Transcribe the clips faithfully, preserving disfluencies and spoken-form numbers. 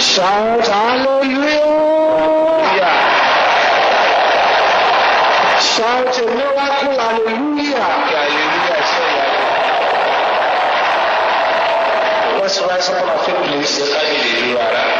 Shout hallelujah. Shout a miracle hallelujah. Let's rise up on our feet, please.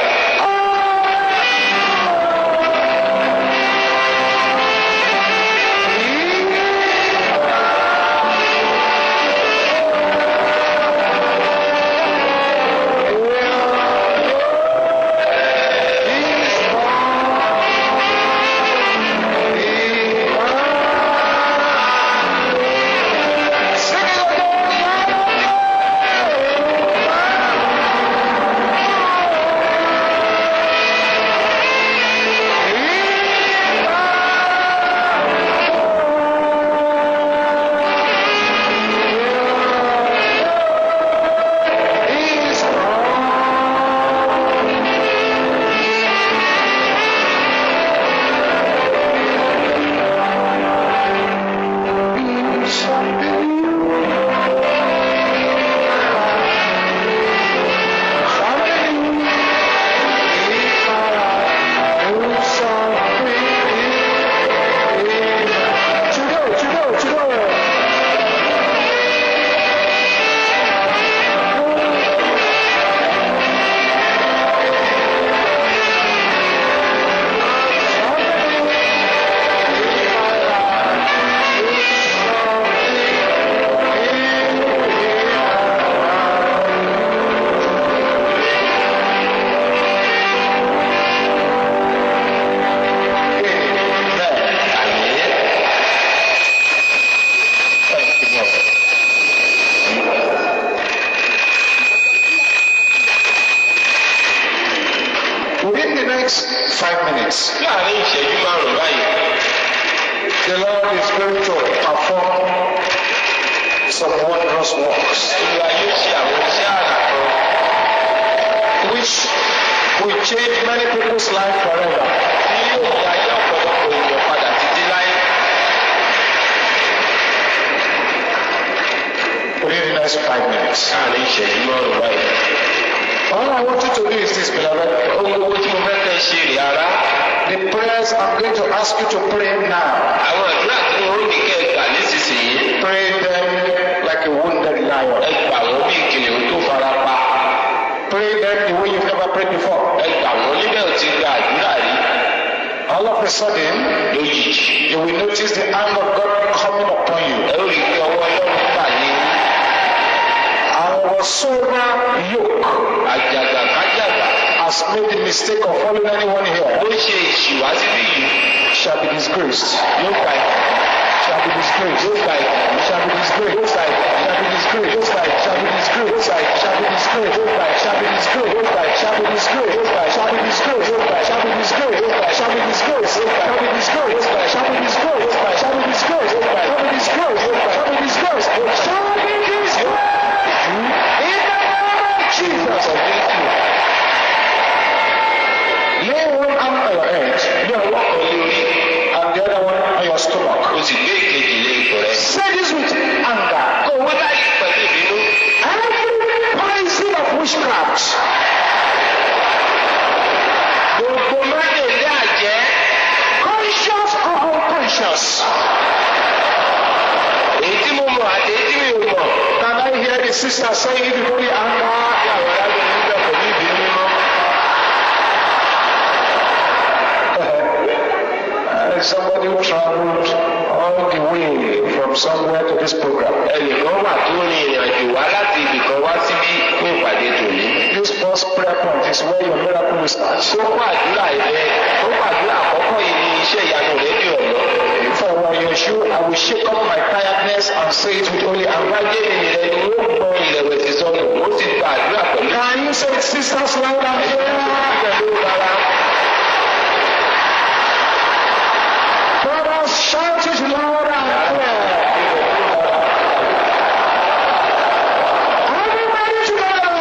The Lord is going to perform some wondrous works, which will change many people's life forever. Within the next five minutes. All I want you to do is this, beloved. The prayers I'm going to ask you to pray now. Pray them like a wounded lion. Pray them the way you've never prayed before. All of a sudden, you will notice the hand of God coming upon you. Our sober yoke has made the mistake of following anyone here. Shall be disgraced. Shall be disgraced. Shall be disgraced. Shall be disgraced. Shall be disgraced. Shall be disgraced. Shall be disgraced. Shall be disgraced. Shall be disgraced. Shall be disgraced. Shall be disgraced. Shall be disgraced. Shall be disgraced. Shall be disgraced. Shall be disgraced. Shall be disgraced. Shall be disgraced. In the name of Jesus. Lay one arm on your head, and the other one on your stomach. Say this with anger. Every poison of witchcraft, conscious or unconscious. Can I hear the sister saying it before the anger? Somebody who traveled all the way from somewhere to this program. This first prayer point is where your miracle will start. For when you show, I will shake off my tiredness and say it with only anger. Can you say it, sisters, loud and clear? Shout it loud and clear. Everybody together.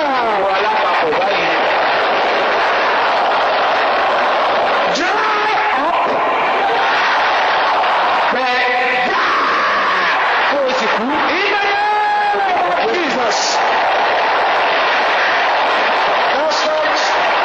Dry up. In the name of Jesus. That's right.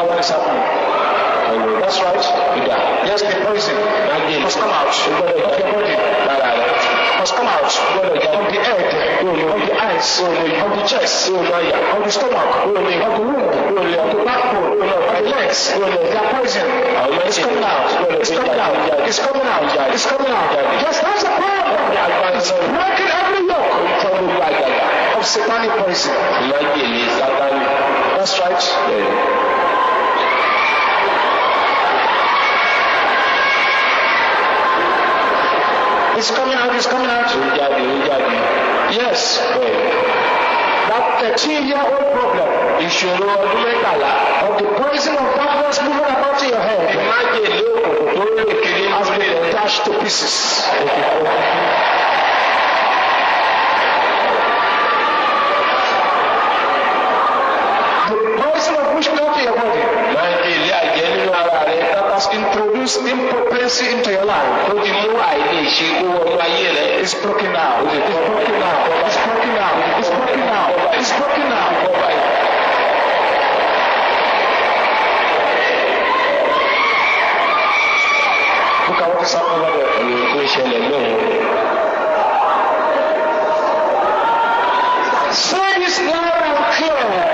what is happening? That's right. Yes, the poison must come out of your body. Must come out of the head, of the eyes, of the chest, of the stomach, of the womb, of the backbone, of the legs. They are poison. It's coming out. It's coming out. It's coming out. It's coming out. Yes, that's the problem. It's breaking every yoke of satanic poison. That's right. It's coming out, it's coming out. Yes. That thirteen-year-old problem of the poison of darkness moving about in your head has been dashed to pieces. The poison of witchcraft in your body that has introduced impotency into your life is broken now. It's broken now. It's broken now. It's broken now. It's broken now. Look at what is happening over there. Say this loud and clear.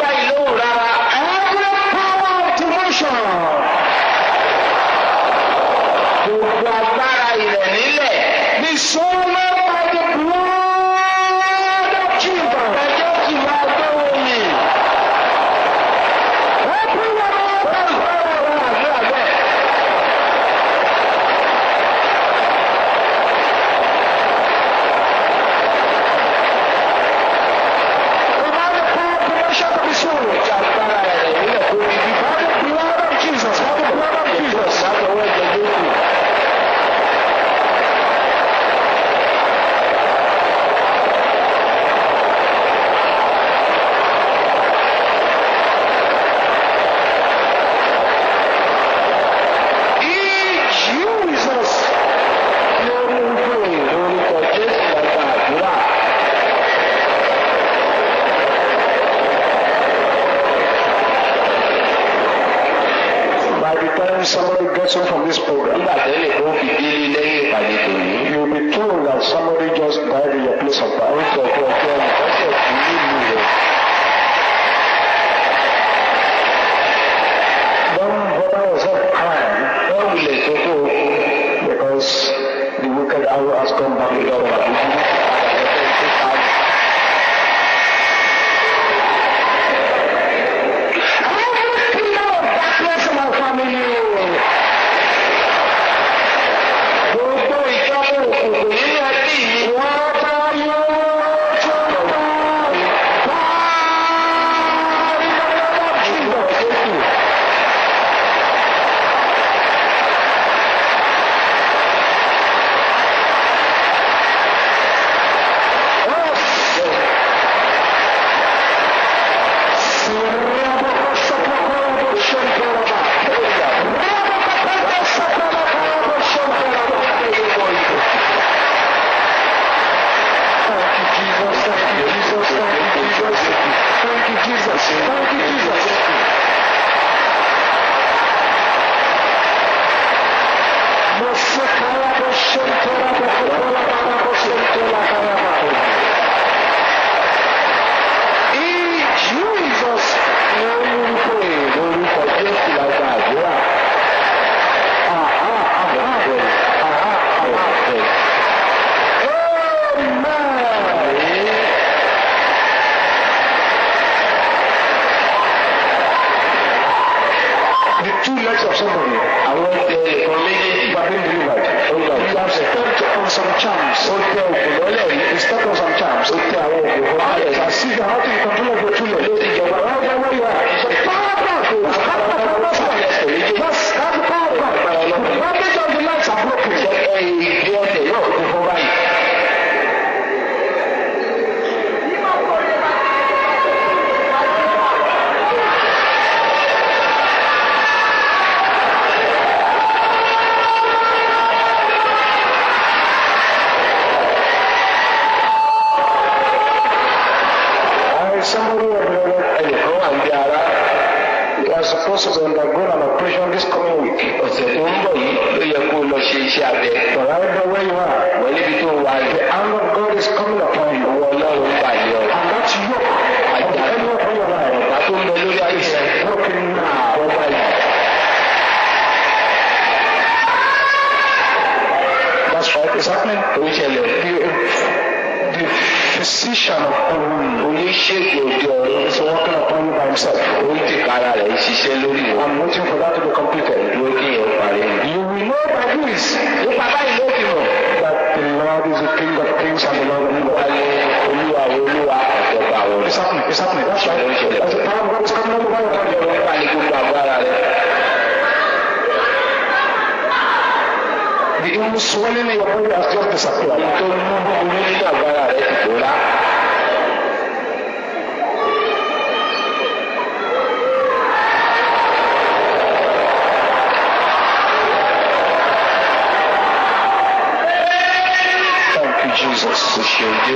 Somebody gets home from this program, you'll be told that somebody just died in your place of birth. Don't bother yourself crying because the wicked hour has come back to God. supposed to undergo an operation this coming week. Ọ̀sẹ̀ tó ń bọ̀ yìí ló yẹ kó lọ ṣe iṣẹ́ abẹ. But right now where you are, Wọ́n níbi tó wà ní the hand of God is coming upon you. ọwọ́ Ọlọ́run balẹ̀ ọ̀. And that's yoke of the enemy upon your life. Ọ̀gá tó ń bẹ lórí àìsàn Broken now. àwọn báyìí. That's right. It's happening. Ó ń ṣẹlẹ̀ bí The physician of heaven oníṣègùn òde ọ̀run is working upon you by himself. ó ń tìkára rẹ̀ ń ṣiṣẹ́ lórí wọn. I'm waiting for that to be completed. Dúró kí yẹn parí. You will know by this Nípa báyìí ló fi mọ̀. that the Lord is the King of kings and the Lord of Wà lords. ní olúwa olúwa àjọba àwọn It's happening. It's happening. That's right. As the power of God is coming over your body. ọ̀rọ̀ wà ní gbogbo agbára rẹ̀. The evil swelling in your body has just disappeared. Tó ń mú búburú nínú agbára rẹ̀ ti pòórá. Thank you, Jesus. Kò ṣe ojú.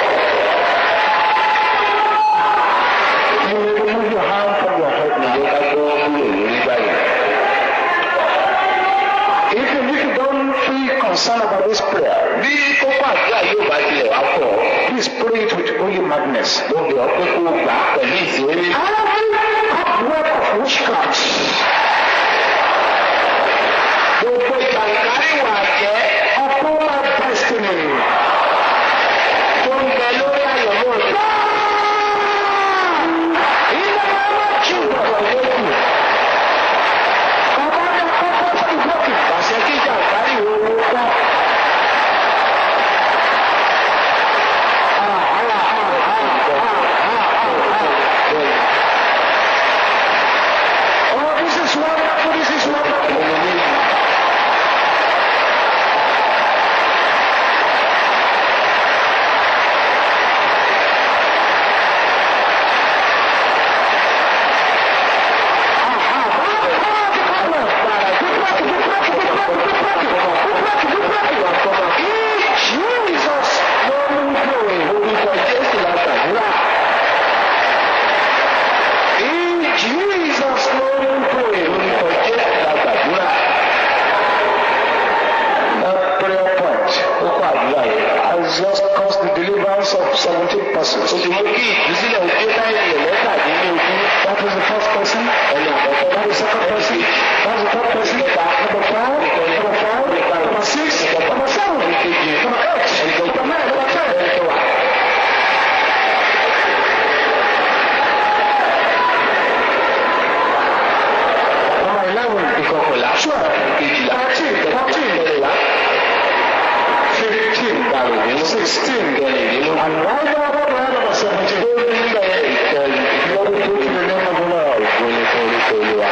You will remove your hand from your head now. Ìjọba gbọ́ kúrò lórí báyìí. Even if you don't feel concerned about this prayer, Bí kókó àdúrà yóò bá tilẹ̀ wá pọ̀, please pray it with holy madness. mo bẹ̀ ọ́ pé kó o gbà á pẹ̀lú ìṣeré. Every cobweb of witchcraft Gbogbo ìjàǹkárí wà jẹ́ upon my destiny, tó ń bẹ lórí àyọ̀mọ́ rẹ̀. in the name of Jesus, command the cobwebs to be broken. Pàṣẹ kí ìjàǹkárí wo ló pọ̀. Oh, this is wonderful. This is wonderful. seventeen persons. O ti mú kí ìtúsílẹ̀ ojú táyà mẹ́tàdínlógún. That was the first person. Ẹni àkọ́kọ́. That was the second person. That was the third person. Number five. Number five. Number six. Number seven. Number eight. Number nine. Number ten. Number eleven. Ìkọkànlá. Twelve. Kejìlá. Thirteen. Fourteen. Kẹrìnlá. Fifteen. Karùndínlógún. Sixteen. Kẹrìndínlógún. And right now, number seventeen. Nígbà ìkẹrìn. Glory to the name of the Lord. Ògo ni fún orúkọ Olúwa.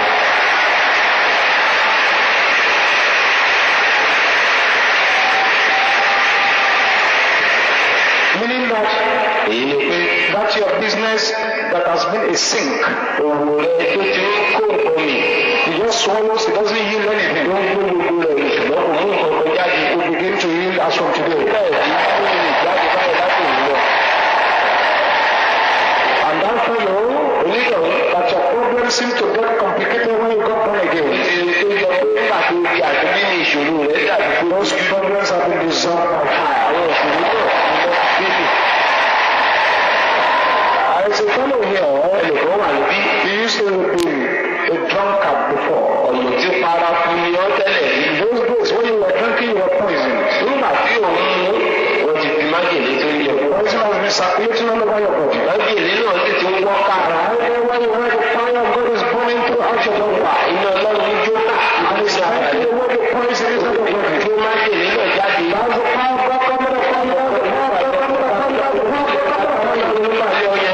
Meaning that Èyí ni pé that your business that has been a sink, òwò rẹ tó ti ń kó nǹkan mì. it just swallows, it doesn't yield anything. Ló ń gbé gbogbo rẹ̀ ṣùgbọ́n kò mú nǹkan kan jáde. It will begin to yield as from today. Bẹ́ẹ̀ ni ó lè jáde báyìí láti òwúrọ̀. And that fellow, Onítọ̀hún that your problem seemed to get complicated when you got born again. ti tó yọ pé nígbà tó di àdúgbò ní ìṣòro rẹ̀ dàbí pé Those problems have been dissolved by fire. àwọn ìṣòro náà ti lọ sí bíbí. There is a fellow here, Ẹnìkan wà níbí. he used to be a drunkard before. Ọ̀nà tí para fún ni ọ́ tẹ́lẹ̀ rí. In those days, when you were drinking, you were poisoned. Nígbà tí òun mú, wọ́n ti fi májèlé tó ń yẹ. Poison has been circulating all over your body. Májèlé náà sì ti ń wọ́ kára. Everywhere you where the fire of God is burning throughout your body. Iná Ọlọ́run ń jó ká. And it's taking away the poison is out of your body. Tó májèlé náà jáde. That's the power of God coming upon you. The power of God coming upon you. The power of God coming upon you. Ló máa yọ yẹn.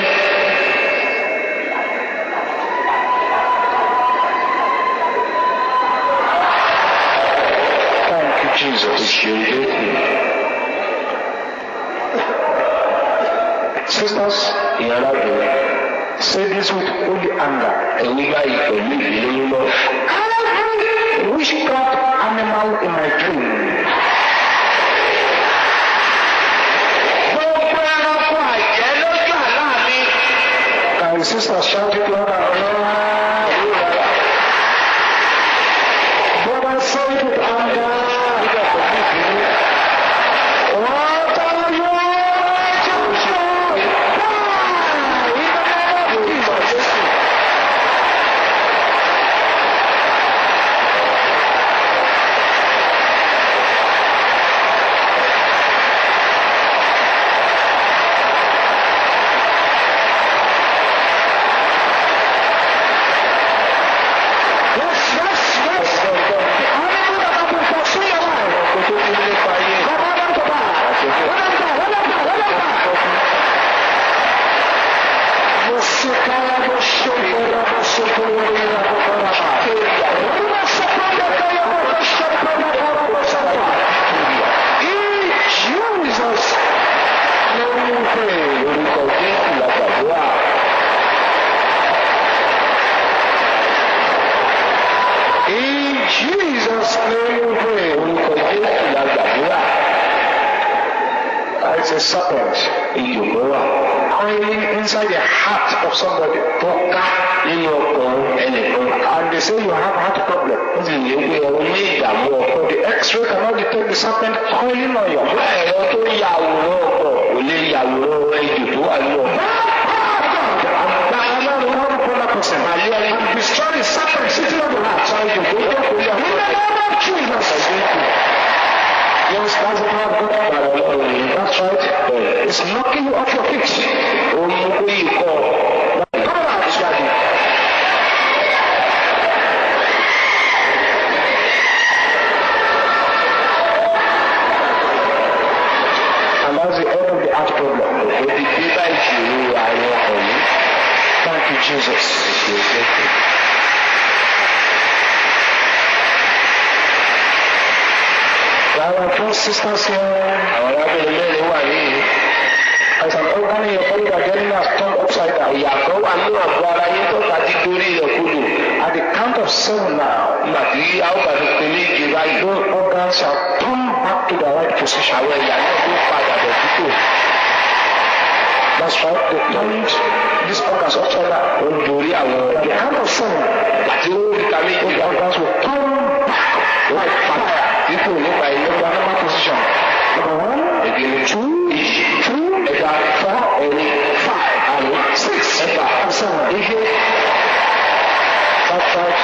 Thank you, Jesus. Ṣeun Jésù. Sisters, Ìyá arábìnrin. say this with holy anger. Ẹ̀wí báyìí pẹ̀lú ìbínú mímọ́. Every witchcraft animal in my dream, Gbogbo ẹranko àjẹ́ lójú àlá mi. can sisters shout it louder? It's a serpent inside the heart of somebody. And they say you have heart problem. The X-ray cannot detect the serpent coiling on your heart. And destroy the serpent sitting on the heart. In the name of Jesus. Yes, that's the word of God. That's right. It's knocking you off your feet. Come on, Daddy. And that's the end of the heart problem. Thank you, Jesus. Our first sisters here, as an organ in your body that getting us turned upside down. At the count of seven now, those organs shall turn back to the right position. That's right, they turned these organs upside down. At the count of seven, those organs will turn back like fire. People look by your normal position. Number one, two, three, four, five, and six, and seven. That's right.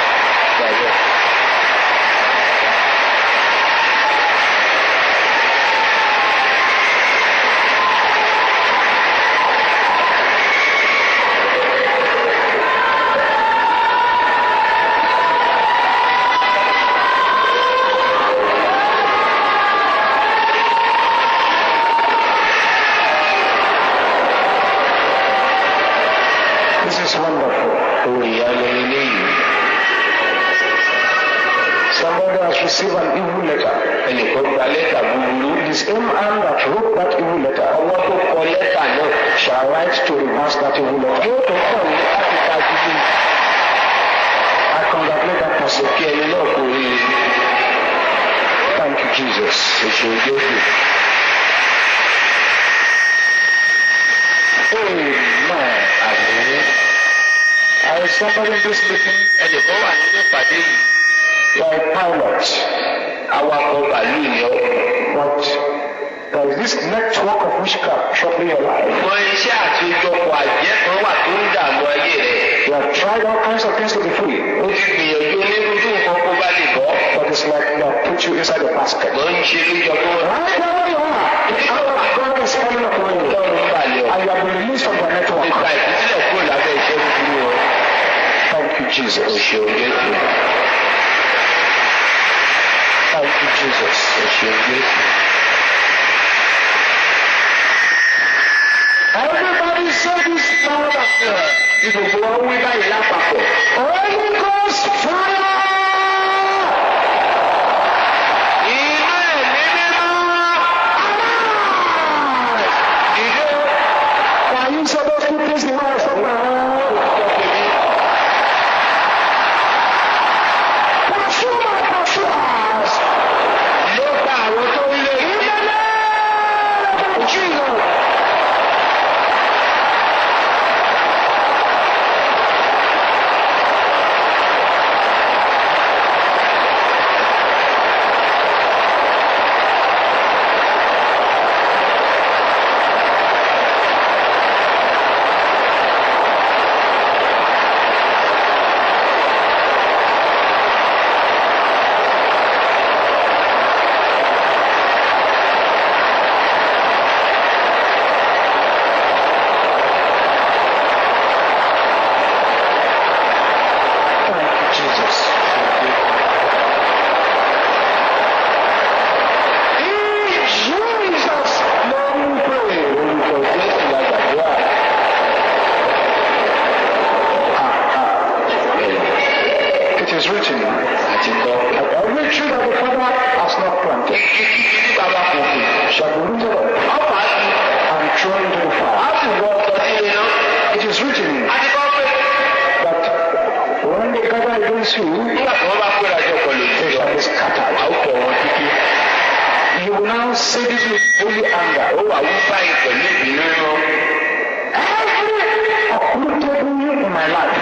Receive an evil letter. And you got the letter. It is him and that wrote that evil letter. Shall write to reverse that evil letter. I congratulate that person. Thank you, Jesus. Amen. I was somebody in this meeting. And you go and you You are a pilot. But there is this network of witchcraft troubling your life. You have tried all kinds of things to be free. But it's like they have put you inside a basket. Right where you are, God is coming upon you. And you have been released from the network. Thank you, Jesus. Thank you, Jesus. Everybody say this loud and clear. Holy Ghost fire! Can you say those two things in my àti kọ́. And every tree that the Father has not planted Kíkí tí bàbá kò kù. shall be rooted up Ọ̀pá ti and thrown into the á fire. sì wọ ọ̀tọ̀ nílé náà. It is written Àti kọ́ pé that when they gather against you, nígbà tí wọ́n bá kóra jọ pẹ̀lú they ìjọ, shall be scattered. a ó pọ̀ wọn títí. You will now say this with holy anger. Ó wà wú báyìí pẹ̀lú ìbínú náà. Every uprooted in my life,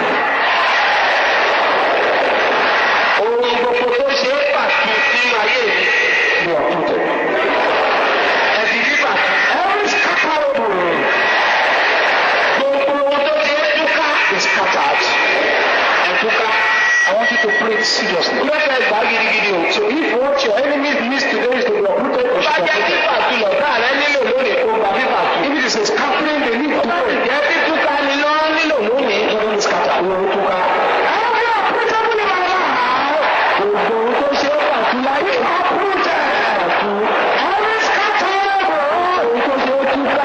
Ohun gbogbo tó ṣe é pàtó nínú ayé mi. they are uprooted. Ẹ̀sìn bí pàtó. Every scatterable Gbogbo ohun tó ṣe é túká. is scattered. Ẹ̀túká. I want you to pray it seriously. Lọ́sẹ̀ gbá gidigidi o. So if what your enemies miss today is to be uprooted, you Bá should jẹ́ uproot it. pípàtú lọ̀gá rẹ nílò lónìí kó gba pípàtú. If it is a scattering, they need to Bá sì pray. jẹ́ títúká ni lọ́ọ́ nílò lónìí. Heaven is scattered. Ohun túká. Every uprootable in my life, Gbogbo ohun tó ṣe é pàtó láyé. uprooted. Every scatterable, Ohun tó ṣe é túká.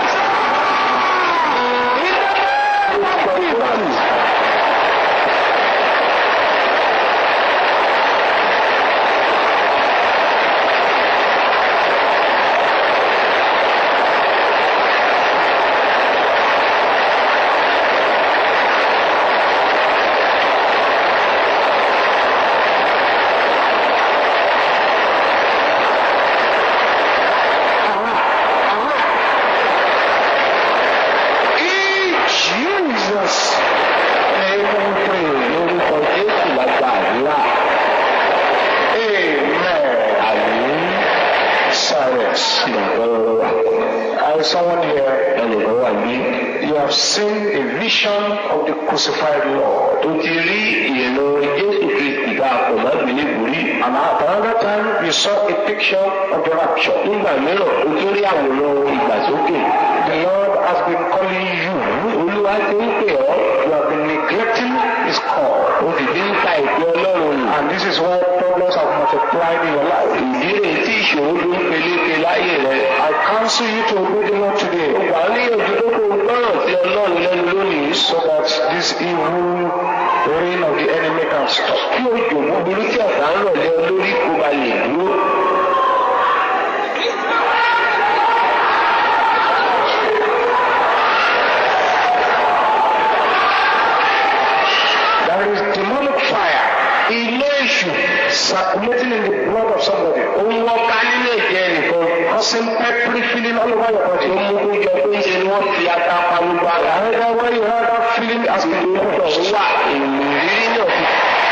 in Jesus' name we pray. Lórúkọ Jésù la gba àdúrà. Amen. Àmín. Silence. Ìdàgbọ́rọ̀ I someone here, ẹnìkan wà ní. you have seen a vision of the crucified Lord. O ti rí ìyẹ̀nà Jésù Kristi bá a pọ̀ má gbélé borí. And at another time, you saw a picture of the rapture. Nígbà mìíràn, o tún rí àwòrán ìgbàsókè. The Lord has been calling you. Olúwa ti ń pè ọ́. You have been neglecting His call. O sì ti ń ta ìpè Ọlọ́run nù. And this is why problems have multiplied in your life. Ìdí rèé tí ìṣòro ló ń peléke láyé rẹ̀. I counsel you to obey the Lord today, O gbà á níyànjú pé kó o gbọ́ràn sí Ọlọ́run lẹ́nu lónìí. so that this evil reign of the enemy can stop. Kí òjò búburú tí ọ̀tá ń rọ̀ lé ọ lórí kó ba lè dúró. There is demonic fire Iná èṣù circulating in the blood of somebody, ó ń wọ́ká nínú ẹ̀jẹ̀ nìkan. causing peppery feeling all over your Ó body. mú kó jọ pé ń ṣe ni wọ́n fi ata pa gbogbo ara. Either way you have that feeling has been Ìtọ̀ purged. wà ìrírí náà ti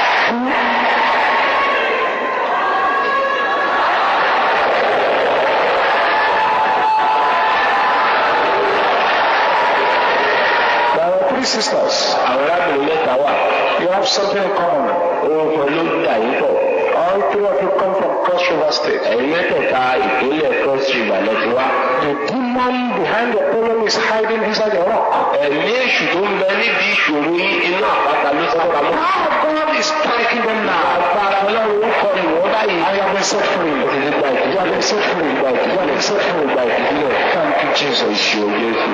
There are three sisters. àwọn arábìnrin mẹ́ta wà. You have something in common. Ohun kan ló ń dà yín pọ̀. All three of you come from Cross River State. Ẹ̀yin mẹ́tẹ̀ẹ̀ta ìpínlẹ̀ Cross River lẹ ti wá. The demon behind the problem is hiding inside the rock. Ẹ̀mí èṣù tó ń bẹ níbi ìṣòro yín inú àpáta ló sá pamọ́. Now God is striking them now. Agbára Ọlọ́run ń kọ ìwọ́n báyìí. I have been set free. Ó ti ti gba ìtìjú. You have been set free. Gba ìtìjú. You have been set free. Gba ìtìjú náà. Thank you, Jesus. Ìṣòro Jésù.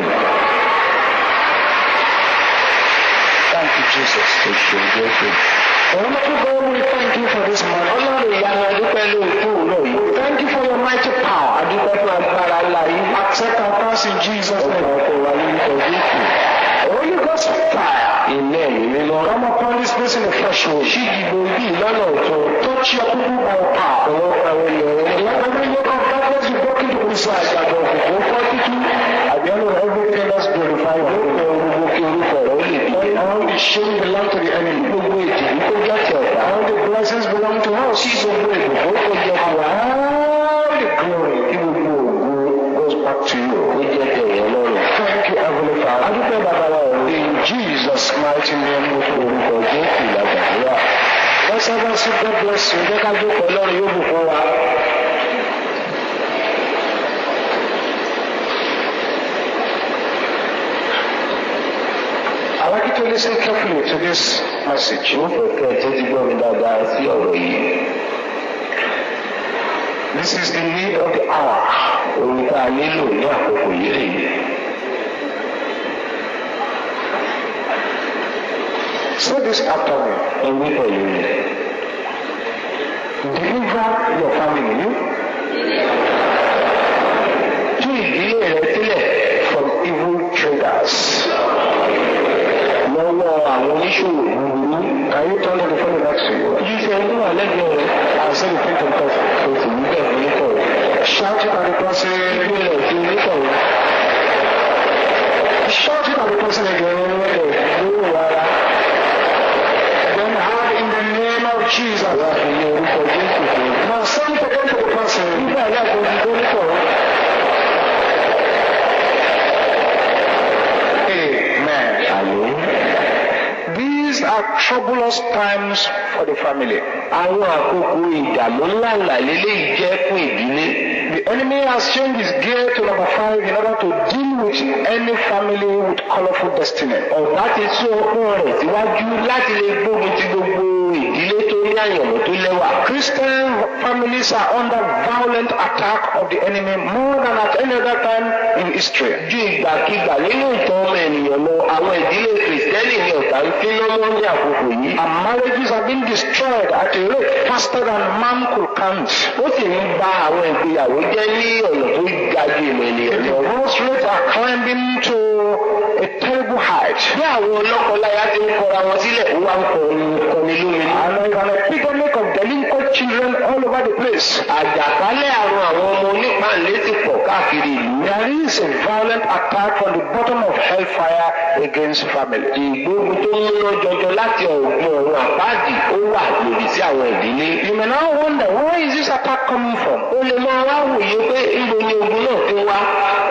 Thank you, Jesus. Ìṣòro Jésù. Wonderful God, we thank you for this morning. Ọlọ́run ìyanu adúpẹ́ lóòótọ́ náà yìí. Thank you for your mighty power. Adúpẹ́ fún agbára ńlá yìí. Accept our thanks in Jesus' Ọ̀pọ̀ name. ọkọ̀ wa ní ìtọ́ Jésù. Holy Ghost fire. Iná ẹ̀mí mímọ́. Come upon this place in a fresh way. Ṣídìbò bí lọ́nà ọ̀tún. Touch your people by your power. Àwọn àwọn ènìyàn rẹ̀ Let every yoke of darkness be broken to pieces. àgbàdo òkùnkùn fọ́ títú. At the end of everything, let's glorify you. Orúkọ gbogbo kí orúkọ rẹ̀ ó lè tọ́. All the shame belong to the enemy. Gbogbo èdè yìí tó jẹ́ ti ọ̀tá. All the blessings belong to us. Tí gbogbo ìbùkún tó jẹ́ ti wá. All the glory Kí gbogbo ògo goes back to you. ó jẹ́ ti ẹ̀yẹ lọ́rùn. Thank you, Heavenly Father. Adúpẹ́ bàbá wa ọ̀run. In Jesus' mighty name we pray. Orúkọ Jésù làgbàdúrà. Let's have a seat. God bless you. Jẹ́ ká jókòó Ọlọ́run yóò bùkún wa. I'd like you to listen carefully to this message. Mo fẹ́ kẹ́ ẹ tẹ́tí gbọ́ mi dáadáa sí ọ̀rọ̀ yìí. This is the need of the hour. Ohun tá a nílò ní àkókò yìí rèé. Say this after me. Ẹ wí pẹ̀lú rẹ̀. Deliver your family. Tú ìdílé rẹ sílẹ̀ from evil traders. Lọ́wọ́ àwọn oníṣòwò búburú. Can you turn to the phone next to you? Ojú ṣe ń wà lẹ́gbẹ̀ẹ́ rẹ̀. I'll send you print and talk. O sì ní bẹ́ẹ̀ fún nípa rẹ̀. Shout it at the person. Ibi rẹ̀ ti nípa rẹ̀. Shout it at the person again. Lórí rárá. Then have in the name of Jesus. Wá fi ní orúkọ Jésù fún un. Now send it again to the person. Nígbà yà kò fi tó nípa rẹ̀. Amen. Amen. These are troublous times for the family. Àwọn àkókò ìdààmú ńláńlá lélẹ́yìí jẹ́ fún ìdílé. The enemy has changed his gear to number five in order to deal with any family with colorful destiny. Ọ̀gá ti sún ọkùn rẹ̀ síwájú láti lè gbógun ti gbogbo ìdílé tó ní àyànmọ́ tó lẹ́wà. Christian families are under violent attack of the enemy more than at any other time in history. Ju ìgbàkigbà nínú ìtàn ọmọ ènìyàn lọ, àwọn ìdílé Kristẹni ní ọ̀tá ń fi lọ́wọ́ ní àkókò yìí. And marriages have been destroyed at a rate faster than man could count. Ó sì ń ba àwọn ìgbéyàwó jẹ́ ní ọ̀nà tó ga ju ìmọ̀ ènìyàn lọ. The divorce rates are climbing to a terrible height. Bí àwọn ọlọ́kọláya ti ń kọra wọn sílẹ̀, ó wá ń kọni lómi. And there is an epidemic of delinquent children all over the place. Àjàkálẹ̀ àrùn àwọn ọmọ onípàǹlé ti pọ̀ káàkiri ìlú. There is a violent attack from the bottom of hellfire against family. Ìgbógun tó múná jọjọ láti ọ̀gbun ọ̀run àpáàdì ó wà lòdì sí àwọn ìdílé. You may now wonder, where is this attack coming from? Ó lè máa wá wòye pé ibo ni ogun náà ti wá.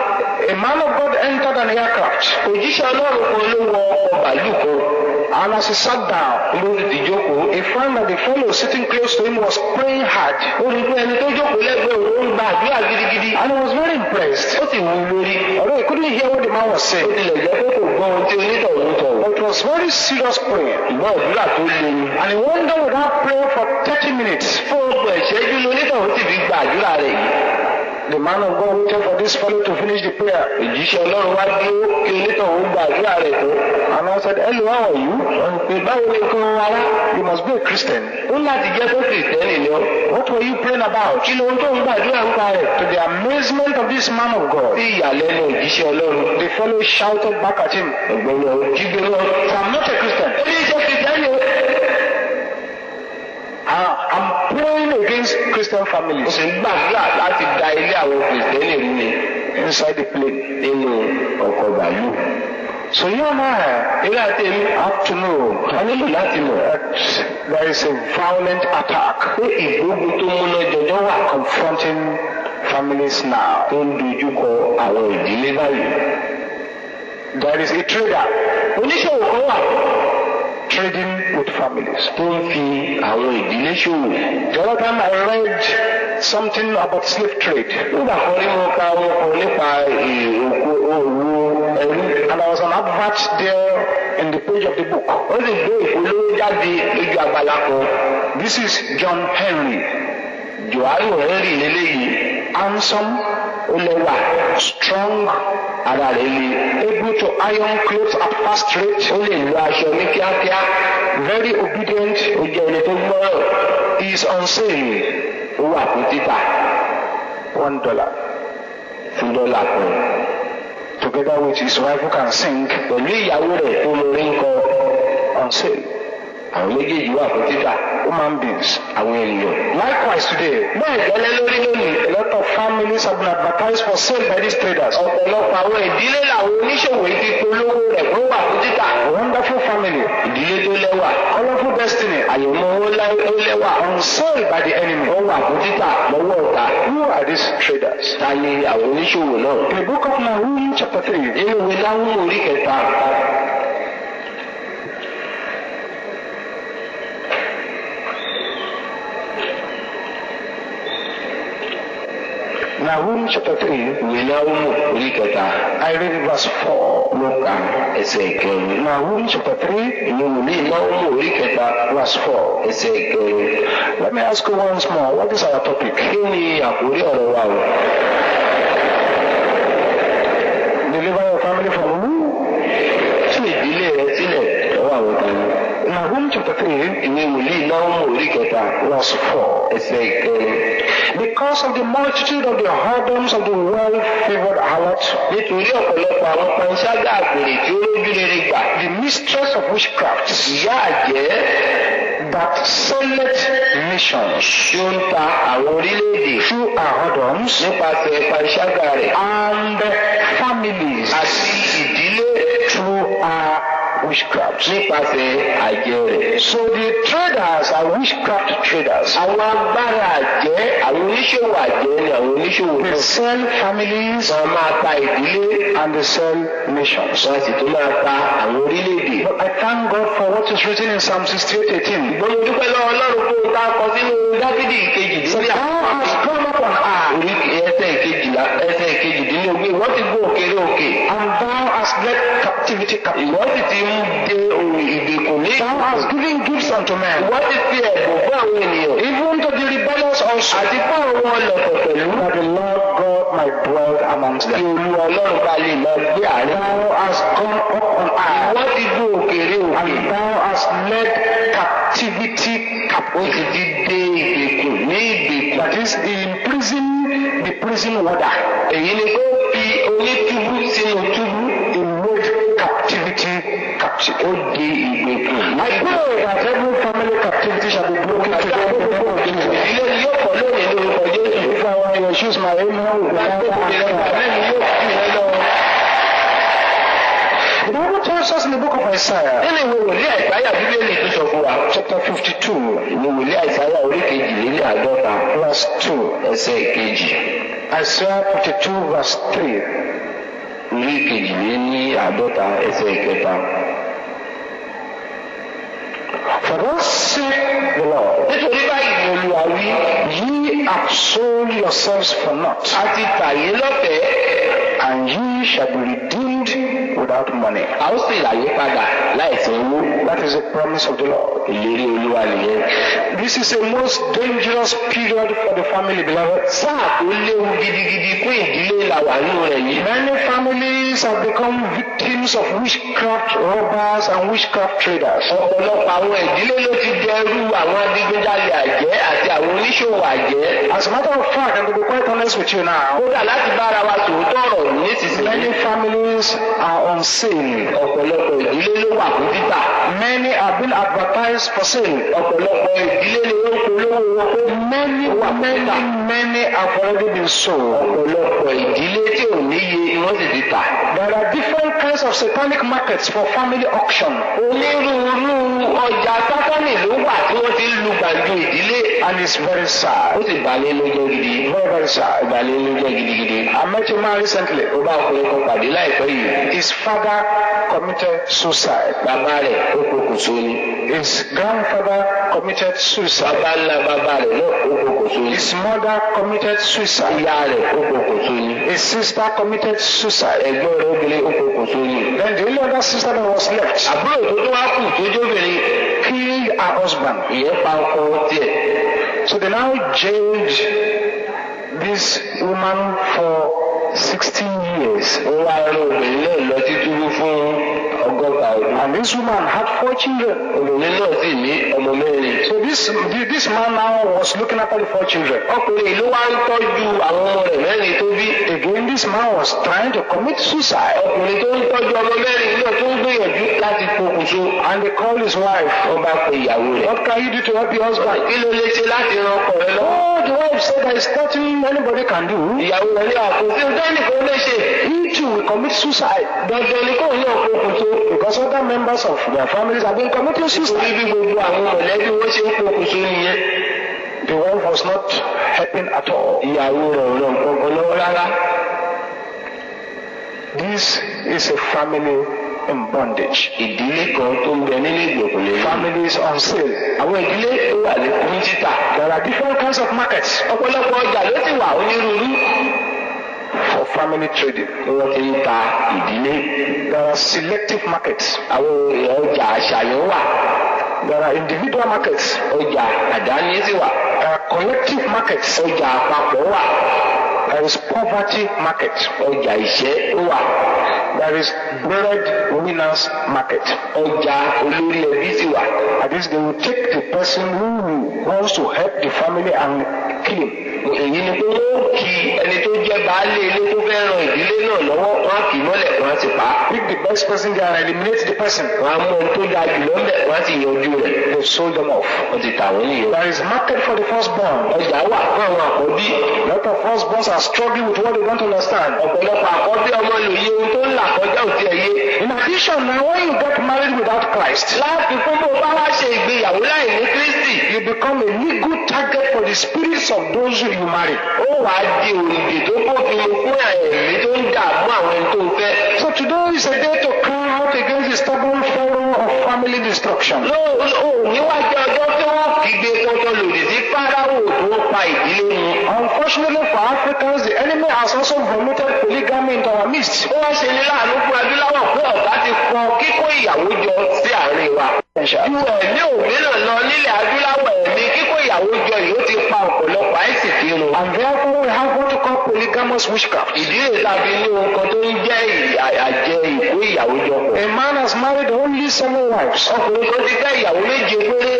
A man of God entered an aircraft. Òjíṣẹ́ Ọlọ́run kan ló wọ ọkọ̀ bàálù kan. And as he sat down, lórí ìjókòó, he found that the fellow sitting close to him was praying hard. Ó rí pé ẹni tó jókòó lẹ́gbẹ̀ẹ́ òun ń gba àdúrà gidigidi. And he was very impressed. Ó sì wú lórí. Although he couldn't hear what the man was saying. Ó tilẹ̀ jẹ́ pé kò gbọ́ ohun tí onítọ̀hún tọ̀. But it was very serious prayer. Ìwọ́n àdúrà tó le. And he went on without prayer for thirty minutes. Fún ọgbọ̀n ìṣẹ́jú lónítọ̀hún sì fi gba àdúrà rẹ̀ yìí. The man of God waited for this fellow to finish the prayer. Òjíṣẹ́ Ọlọ́run wá dúró kí onítọ̀hún gba àdúrà rẹ̀ tó. And I said, hello, how are you? Wọ́n pe báwo ni nǹkan ara? You must be a Christian. Ó láti jẹ́ pé Kristẹni ni ọ́. What were you praying about? Kí ló ń tó ń gbàdúrà ń pa rẹ̀? To the amazement of this man of God. Sí ìyàlẹ́nu òjíṣẹ́ Ọlọ́run. The fellow shouted back at him. Ọ̀gbẹ́ni ọ̀hún jígbe lọ. I'm not a Christian. Ó ní iṣẹ́ Kristẹni o. I'm praying against Christian families. Ó sì ń gbàdúrà láti da ilé àwọn Kristẹni rú ni. Inside the plane. Nínú ọkọ̀ bàálù. So you and I, you have to know, I need láti mọ̀ that there is a violent attack. Pé ìgbógun tó múná jọjọ wà confronting families now. Tó ń dojú kọ àwọn ìdílé báyìí. There is a trader. Oníṣòwò kan wà. Trading with families. Tó ń fi àwọn ìdílé ṣòwò. The other time I read something about slave trade. Nígbà kan ní mo ka wọn kan nípa òwò ẹrú. And there was an advert there in the page of the book. Ó sì gbé ìpolówó jáde lójú àgbàlá kan. This is John Henry. Johannu Henry lélẹ́yìí. Handsome, ó lẹ́wà, strong, ara rẹ̀ le. Able to iron clothes at fast rate. Ó lè lo aṣọ ní kíákíá. Very obedient. Ó jẹ́ ẹni tó gbọ́rọ̀. He is on sale. Ó wà fún títà. One dollar. Fún dọ́là kan. Together with his wife who can sing. Pẹ̀lú ìyàwó rẹ̀ tó lórí ń kọ on sale. Àwọn méjèèjì wà fún títà. Human beings. Àwọn ènìyàn. Likewise today. Bẹ́ẹ̀ gẹ́lẹ́ lórí lónìí. A lot of families have been advertised for sale by these traders. Ọ̀pọ̀lọpọ̀ àwọn ìdílé làwọn oníṣòwò ti polówó rẹ̀ fún wà fún títà. Wonderful family. Ìdílé tó lẹ́wà. Colorful destiny. Àyẹ̀mọ́ owó lẹ́wà. On sale by the enemy. Wọ́n wà fún títà lọ́wọ́ ọ̀tá. Who are these traders? Ta ni àwọn oníṣòwò náà? In the book of Nahum chapter three. Nínú ìwé Nahum orí kẹta. Nahum chapter three. Ìwé Nahum orí kẹta. I read verse four. Ló ka ẹsẹ̀ ìkẹrin. Nahum chapter three. Ìwé Nahum orí kẹta. Verse four. Ẹsẹ̀ ìkẹrin. Let me ask you once more, what is our topic? Kí ni àkórí ọ̀rọ̀ wa o? Deliver your family from who? Tú ìdílé rẹ sílẹ̀ lọ́wọ́ àwọn kan. Nahum chapter three, ìwé wòlíì Náhúmù orí kẹta verse four. ẹsẹ̀ ìkẹrin. Because of the multitude of the whoredoms of the well-favored harlot, nítorí ọ̀pọ̀lọpọ̀ àwọn panṣágà àgbèrè tí ó lójú rere gbà, the mistress of witchcraft, ìyá àjẹ́ that selleth nations tí ó ń ta àwọn orílẹ̀-èdè through her whoredoms, nípasẹ̀ panṣágà rẹ̀ and families àti ìdílé through her witchcraft. nípasẹ̀ àjẹ́ rẹ̀. So the traders are witchcraft traders. àwọn agbára àjẹ́ àwọn oníṣòwò àjẹ́ ni àwọn oníṣòwò They náà. sell families wọ́n máa ta ìdílé and they sell nations. wọ́n sì tún máa ta àwọn orílẹ̀-èdè. But I thank God for what is written in Psalm sixty-eight eighteen. ìgbọ́n mo dúpẹ́ lọ́wọ́ Ọlọ́run fún ohun tá a kọ sínú Dáfídì ìkejìdínlẹ́ Thou hast gone up on high, orí ẹsẹ̀ ìkejìlá ẹsẹ̀ ìkejìdínlógún wọ́n ti gbọ́ òkèrè òkè. and thou hast led captivity captive. ìwọ́n sì ti ń de ohun ìgbèkùn ní Thou hast given gifts unto men, ìwọ́n ti fi ẹ̀bùn fún àwọn ènìyàn even to the rebellious also, àti fún àwọn ọlọ́pọ̀ pẹ̀lú. that the Lord God might dwell amongst kí them. Olúwa Ọlọ́run bá lè máa gbé àárín. Thou hast gone up on high, ìwọ́n ti gbọ́ òkèrè òkè. and thou hast led captivity ó captive. sì ti dé ìgbèkùn ní ìgbèkùn. That is, he imprisoned the prison warder. èyí ni kó fi onítúbú sínú túbú. He made captivity captive. ó di ìgbèkùn. I pray that every family captivity shall be broken today in the name of Jesus. ilé ni yóò pọ̀ lónìí ní orúkọ Jésù. If I were your shoes, my amen would be louder and louder. The Bible tells us in the book of Isaiah, nínú ìwé wòlíì Àìsáyà bíbélì tó sọ fún wa. chapter fifty-two, ìwé wòlíì Àìsáyà orí kejìlélẹ̀ àádọ́ta verse two. ẹsẹ̀ ìkejì. Isaiah fifty-two, verse three. orí kejìlélẹ̀ àádọ́ta ẹsẹ̀ ìkẹta. For thus saith the Lord, nítorí báyìí ni Olúwa wí. ye have sold yourselves for naught, a ti tà yín lọ́fẹ̀ẹ́. and ye shall be redeemed without money. a ó sì rà yín padà láìsan owó. That is the promise of the Lord. ìlérí Olúwa nìyẹn. This is a most dangerous period for the family, beloved. sáà tó léwu gidigidi fún ìdílé la wà nínú rẹ̀ yìí. Many families have become victims of witchcraft robbers and witchcraft traders. ọ̀pọ̀lọpọ̀ àwọn ìdílé ló ti dẹrú àwọn adigunjalè àjẹ́ àti àwọn oníṣòwò àjẹ́. As a matter of fact, and to be quite honest with you now, kódà láti bára wa sòótọ́ ọ̀rọ̀ nísinsìnyí. many families are on sale. ọ̀pọ̀lọpọ̀ ìdílé ló wà fún títà. Many have been advertised for sale. ọ̀pọ̀lọpọ̀ ìdílé ni wọ́n polówó wọn pé Many, many, many have already been sold. ọ̀pọ̀lọpọ̀ ìdílé tí ò níye ni wọ́n sì ti tà. There are different kinds of satanic markets for family auction, onírúurú ọjà sátánì ló wà tí wọ́n ti ń lu gbàǹjo ìdílé. and it's very sad. ó sì bà ní inú jẹ́ gidi. Very, very sad. bà ní inú jẹ́ gidigidi. I met a man recently. ó bá ọkùnrin kan pàdé láìpẹ́ yìí. His father committed suicide. bàbá rẹ̀ ó pokùnso ni. His grandfather committed suicide. bàbá ńlá bàbá rẹ̀ náà ó pokùnso ni. His mother committed suicide. ìyá rẹ̀ ó pokùnso ni. His sister committed suicide. ẹ̀gbọ́n rẹ̀ obìnrin ó pokùnso ni. Then the only other sister that was left àbúrò tó tó wá kù tó jóbìnrin killed her husband. ìyẹn pa ọkọ tiẹ̀. So they now jailed this woman for sixteen years. ó wá rán obìnrin náà lọ sí túbú fún ọgọ́ta ọdún. And this woman had four children. obìnrin náà sì ní ọmọ mẹ́rin. So this this man now was looking after the four children. ọkùnrin ló wá ń tọ́jú àwọn ọmọ rẹ̀ mẹ́rin tó bí. Again, this man was trying to commit suicide. ọkùnrin tó ń tọ́jú ọmọ mẹ́rin náà tó ń gbìyànjú láti pokùnso. And they called his wife. wọ́n bá pe ìyàwó rẹ̀. What can you do to help your husband? kí ló lè ṣe láti ran ọkọ rẹ̀ lọ́wọ́. Oh, the wife said there is nothing anybody can do. ìyàwó rẹ̀ ní àkóso tẹ́nìkan lè ṣe. He too will commit suicide. dandan ni kóun náà pokùnso. Because other members of their families have been committing torí suicide. bí gbogbo àwọn mọ̀lẹ́bí wọ́n ṣe ń pokùnso nìyẹn. The wife was not helping at all. ìyàwó rẹ̀ ò ràn kankan lọ́wọ́ rárá. This is a family in bondage. ìdílé kan tó ń bẹ nínú ìgbèkùn lè. Families on sale. àwọn ìdílé tó wà ní fún títà. There are different kinds of markets ọ̀pọ̀lọpọ̀ ọjà ló ti wà onírúurú. for family trading. wọ́n ti ń ta ìdílé. There are selective markets. àwọn ọjà àṣàyàn wà. There are individual markets. ọjà àdáni sì wà. There are collective markets. ọjà àpapọ̀ wà. There is poverty market. ọjà ìṣẹ́ ó wà. There is breadwinners market. ọjà olórí ẹbí sì wà. At least they will take the person who wants to help the family and kill him. èyí ni pé wọ́n kí ẹni tó jẹ́ baálé ilé tó fẹ́ ran ìdílé náà lọ́wọ́ wọ́n á kì í mọ́lẹ̀ wọ́n á sì pa á. Pick the best person there and eliminate the person. wọ́n á mú ohun tó dáa jùlọ ń bẹ̀ wọ́n á sì yanjú rẹ̀. They sold them off. wọ́n ti tà wọ́n nìyẹn. There is market for the firstborn. ọjà wà fún àwọn àkọ́bí. A lot of firstborns are struggling with what they don't understand. ọ̀pọ̀lọpọ̀ àkọ́bí ọmọ lòye ohun tó ń là kọjá òtí ẹ̀yẹ. In addition, now when you get married without Christ, láti fún bó bá wá ṣe ìgbéyàwó láì ní Kristi. you become a legal target for the spirits of those who you marry. ó wàá di òǹdè tó bófin mu fún ẹ̀mí tó ń dààmú àwọn ẹni tó ń fẹ́. So today is a day to cry out against the stubborn pharaoh of family destruction. níwájú ọjọ́ tí wọ́n kígbe pọ́npọ́n lòdì sí Fáráò tó ń pa ìdílé mu. Unfortunately for Africans, the enemy has also vomited polygamy into our midst. ó wá ṣe ní láàánú fún adúláwọ̀ pé ọ̀gá ti fọ kíkó ìyàwó jọ sí àárín wa. ju ẹ̀mí òmíràn lọ nílẹ̀ adúláwọ̀ ẹ̀mí kíkó ìyàwó jọ yìí ó ti pa ọ̀pọ̀lọpọ̀ àìsàn kírun. And therefore we have what we call polygamous witchcraft. ìdí rẹ̀ tàbí ní ohun kan tó ń jẹ́ àjẹ ìkó ìyàwó jọ pọ̀. A man has married only seven wives. ọkùnrin kan ti fẹ́ ìyàwó méje péré.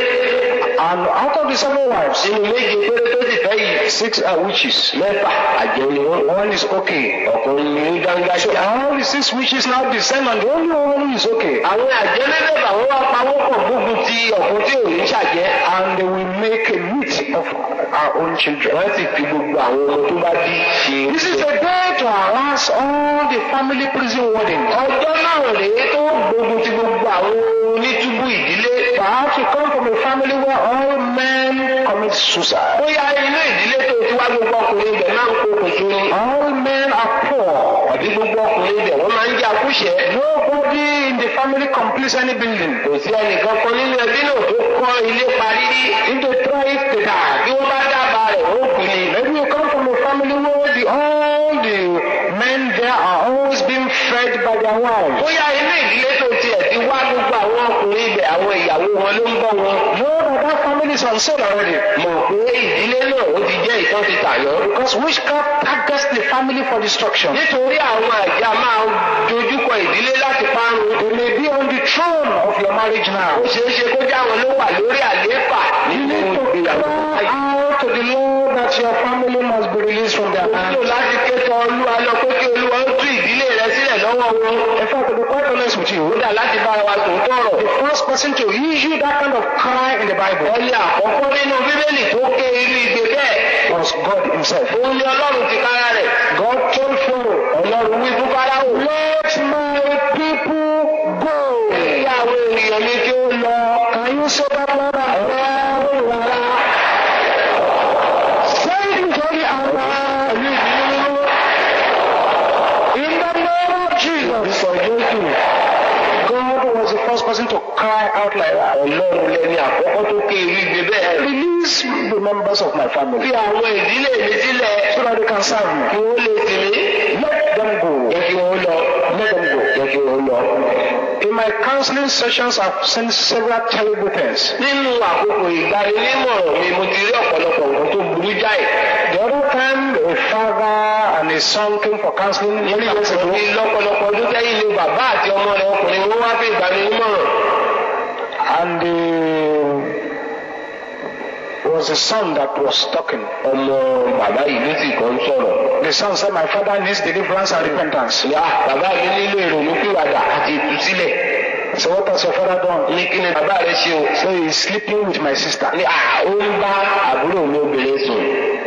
And out of the seven wives, nínú méje péré tó sì fẹ́ yìí. six are witches. mẹ́fà àjẹ́ ni wọ́n. One is okay. ọkùnrin ni ó dáńgájíá. So all the six witches now descend on the only one who is okay. àwọn àjẹ́ mẹ́fẹ̀ẹ̀fà wọ́n wá pawọ́ pọ̀ gbógun ti ọ̀kùnrin tí ò ní ṣàjẹ́. And they will make a meat of our own children. wọ́n sì fi gbogbo àwọn ọmọ tó bá bí ṣe. This is a day to harass all the family prison wardens. ọjọ́ náà rèé tó gbógun ti gbogbo àwọn onítúbú ìdílé. Perhaps you come from a family where all men commit suicide. bóyá inú ìdílé tó ti wá gbogbo ọkùnrin ibẹ̀ máa ń kó kòtò ni. All men are poor. àbí gbogbo ọkùnrin ibẹ̀ wọ́n máa ń jẹ́ akúṣẹ̀. Nobody in the family completes any building. kò sí ẹnìkan kan nínú ẹbí náà tó kọ́ ilé parí rí. If they try it, they die. bí wọ́n bá dábàá rẹ̀ wọ́n kú ni. Maybe you come from a family where the, all the men there are always being fed by their wives. bóyá inú ìdílé tó tiẹ̀ ti wá gbogbo àwọn ọkùnrin ibẹ̀ àwọn ìyàwó wọn ló ń bọ́ wọn. No, but that family is on sale already. mọ̀ pé ìdílé náà ó ti jẹ́ ìtàn ti tàyọ́. Because witchcraft targets the family for destruction. nítorí àwọn àjà máa dojúkọ ìdílé láti parun. They may be on the throne of your marriage now. ó ṣeé ṣe kó jáwọn ló wà lórí àlééfà You nínú need to ìgbéyàwó. cry out to the Lord that your family must be released from their ó hands. nílò láti kẹ́kọ̀ọ́ olúwa lọ pé kí olúwa ó tú ìdílé rẹ sílẹ̀ lọ́wọ́ wọn. In fact, to be quite honest with you, ó dà láti bára wa tòótọ́ ọ̀rọ̀. the first person to issue that kind of cry in the Bible ẹni àkọ́kọ́ nínú bíbélì tó ké irú igbe bẹ́ẹ̀. was God himself. òun ni ọlọ́run ti kára rẹ̀. God told Pharaoh, ọlọ́run wí fún Fáráò. let my people go. kí àwọn ènìyàn mi kí ó lọ. Can you say that louder? Say it with all the Allah. In the name of Jesus. God was the first person to cry out like that. ọlọ́run lẹni àkọ́kọ́ tó ké irú igbe bẹ́ẹ̀. Release the members of my fi family àwọn ìdílé mi sílẹ̀. so that they can serve kí me. wọ́n lè tì mí. Let them go. jẹ́ kí wọ́n lọ. Let them go. jẹ́ kí wọ́n lọ. In my counseling sessions, I've seen several terrible things. nínú àkókò ìgbaninímọ̀ràn mi mo ti rí ọ̀pọ̀lọpọ̀ nǹkan tó burú jáì. The other time, a father and a son came for counseling many years ago. ní lọ́pọ̀lọpọ̀ ọdún sẹ́yìn ni bàbá àti ọmọ rẹ̀ ọkùnrin wọ́n wá fún ìgbaninímọ̀ràn. And uh, it was the son that was talking. ọmọ bàbá yìí ló sì kàn ń sọ̀rọ̀. The son said, my father needs deliverance and repentance. yá bàbá mi nílò ìrònúpìwàdà àti ìtúsílẹ̀. So what has your father done? ní kí ni bàbá rẹ̀ ṣe o. So he is sleeping with my sister. ní à ó ń bá àbúrò mi obìnrin sùn.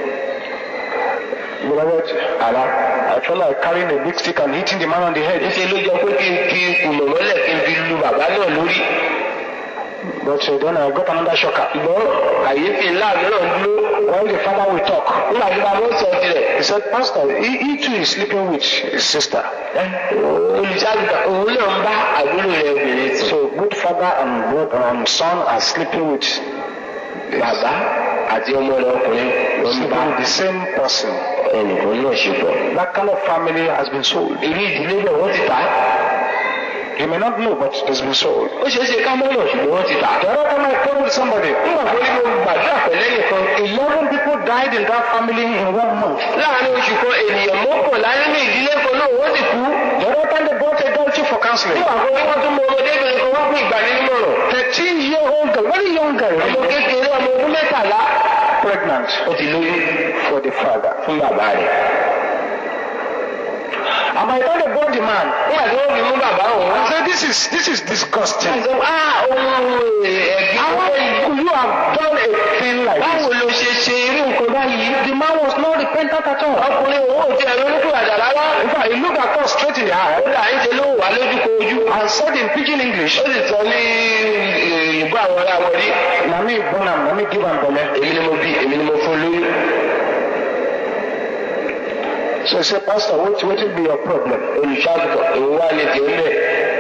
Beloved, Allah, I felt like carrying a big stick and hitting the man on the head. níṣẹ́ ló jọ pé kí n kí n kùnà mọ́lẹ̀ kí n fi lu bàbá náà lórí. But uh, then I got another shocker. ṣùgbọ́n àyèfín ńlá mìíràn dúró. While the father will talk, nígbà tí bàbá ó sọ tirẹ̀. he said, Pastor, he, he too is sleeping with his sister. olùṣàgùtà òun náà ń bá àbúrò rẹ̀ obìnrin sùn. So good father and brother and son are sleeping with bàbá àti ọmọ rẹ̀ ọkùnrin ló ń bá sleeping with the same person. ẹnìkan náà ṣe pọ̀. That kind of family has been sold. irú ìdílé náà wọ́n ti tà á. You may not know, but it has been sold. ó ṣeé ṣe ká mọ́ náà ṣùgbọ́n wọ́n ti tà á. The other time I prayed with somebody, nígbà tó ní mo gbàdúrà pẹ̀lẹ́ nìkan. eleven people died in that family in one month. láàrin oṣù kan ènìyàn mọ́kànlá nínú ìdílé kan náà wọ́n sì kú. The other time they brought a daughter for counseling. fún àkókò wọn tún mọ ọmọdébìnrin kan wọ́n fún ìgbaninímọ̀ràn. thirteen year old girl, very young girl, ọmọ kékeré ọmọ ọdún mẹ́tàlá pregnant ó ti lóyún for the father. fún bàbá rẹ̀. And by the time they brought the man, nígbà tí wọ́n fi mú bàbá òun I wá. said, this is this is disgusting. wọ́n sọ ah ohun ẹ̀gbin How ọwọ́ yìí. could you have done a thing like báwo this? ló ṣe ṣe irú nǹkan báyìí. The man was not repentant at all. ọkùnrin òun ò tiẹ̀ ronúkú àjà rárá. In fact, he looked at us straight in the ó eye dà ń ṣe ló wà lójú ko ojú. and said in pidgin English, ó sì sọ ní ìbú àwọn ará wọn rí. Nami Bonham, Nami give am belle. èmi ni mo bí èmi ni mo fún lóyún. So he said, Pastor, what what will be your problem? olùṣàgùtàn òun wá lè tiẹ̀ ń bẹ̀.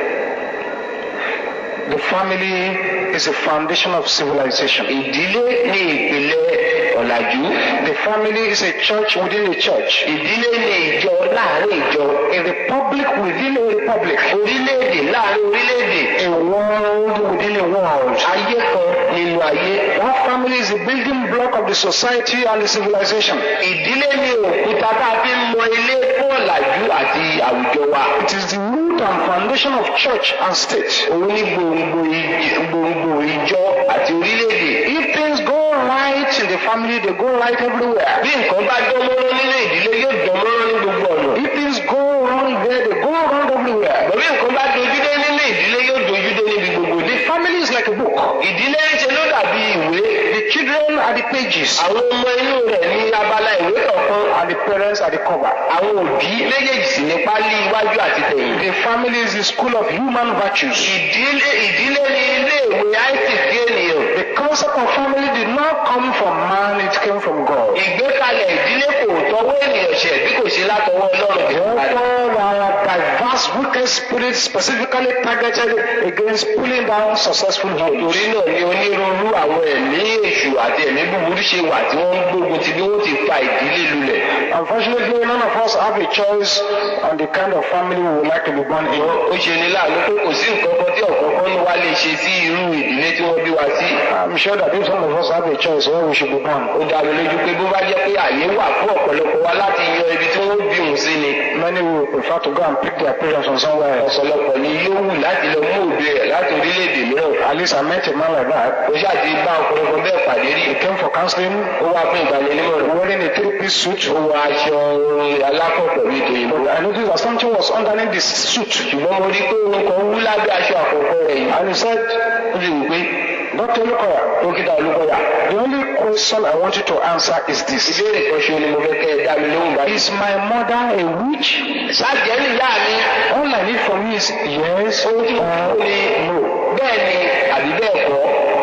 The family is a foundation of civilization. ìdílé ní ìpìlẹ̀ ọ̀làjú. The family is a church within a church. ìdílé ní ìjọ láàrin ìjọ. A republic within a republic. orílẹ̀-èdè láàrin orílẹ̀-èdè. A world within a world. ayé kan nínú ayé. That family is the building block of the society and the civilization. ìdílé ní òkúta tá a fi ń mọ ilé fún ọ̀làjú àti àwùjọ wa. It is the root and foundation of church and state. òun ní gbòǹgbò ìj- gbòǹgbò ìjọ àti orílẹ̀-èdè. If things go right in the family, they go right everywhere. bí nǹkan bá dánmọ́rán nínú ìdílé yóò dánmọ́rán ní gbogbo ọ̀nà. If things go wrong there, they go wrong everywhere. bí nǹkan bá dojúdé nínú ìdílé yóò dojúdé níbi gbogbo. The family is like a book. ìdílé ń ṣe ló dàbí ìwé. The children are the pages, àwọn ọmọ inú rẹ̀ ní abala ìwé kọ̀ọ̀kan. and the parents are the cover. àwọn òbí méjèèjì sì ní pálí iwájú àti tẹ̀yìn. The family is the school of human virtues. ìdílé ìdílé ní ilé ìwé àìsìkí ènìyàn. The concept of family did not come from man, it came from God. ìgbékalẹ̀ ìdílé kò tọwọ́ ènìyàn ṣẹ̀ bí kò ṣe látọwọ́ Ọlọ́run ti wá. Therefore, there are diverse wicked spirits specifically targeted against pulling down successful homes. torí náà ni onírúurú àwọn ẹ̀mí èṣù àti ẹ̀mí búburú ṣe wà tí wọ́n ń gbógun ti bí wọ́n ti fa ìdílé lulẹ̀. Unfortunately, none of us have a choice on the kind of family we would like to be born in. ó ṣe ní láàánú pé kò sí nǹkan kan tí ọ̀kọ̀ọ̀kan ní wá lè ṣe sí irú ìdílé tí wọ́n bí wa sí. I'm sure that if some of us have a choice where we should be born, ó dá mi lójú pé bó bá jẹ́ pé àyè wà fún ọ̀pọ̀lọpọ̀ wa láti yan ibi tí wọ́n bí òun sí ni. many will prefer to go and pick their parents from somewhere else. ọ̀pọ̀lọpọ̀ ni yóò wù láti lọ mú òbí rẹ̀ láti orílẹ̀-èdè mìíràn. At least I met a man like that. ó ṣáàtì bá ọ̀pọ̀lọpọ̀ bẹ́ẹ̀ pàdé rí. He came for counseling, ó wá fún ìgbaninímọ̀ràn. wearing a three-piece suit. ó wọ aṣọ alákọ̀ pẹ̀lú ètò ìbò. But I noticed that something was underneath the suit. ṣùgbọ́n mo rí pé ohun kan wú lábẹ́ aṣọ àkọ́kọ́ rẹ̀ yìí. And he said, ó sì wù pé Doctor Olukoya, dókítà Olúkọ̀yà. the only question I want you to answer is this. ìbéèrè kan ṣo ni mo fẹ́ kẹ́ ẹ dá mi lóhùn báyìí. Is my mother a witch? ṣáàjẹ́ nìyá mi. All I need from you is yes ohun tí mo or fún ni no. bẹ́ẹ̀ ni àbí bẹ́ẹ̀ kọ́.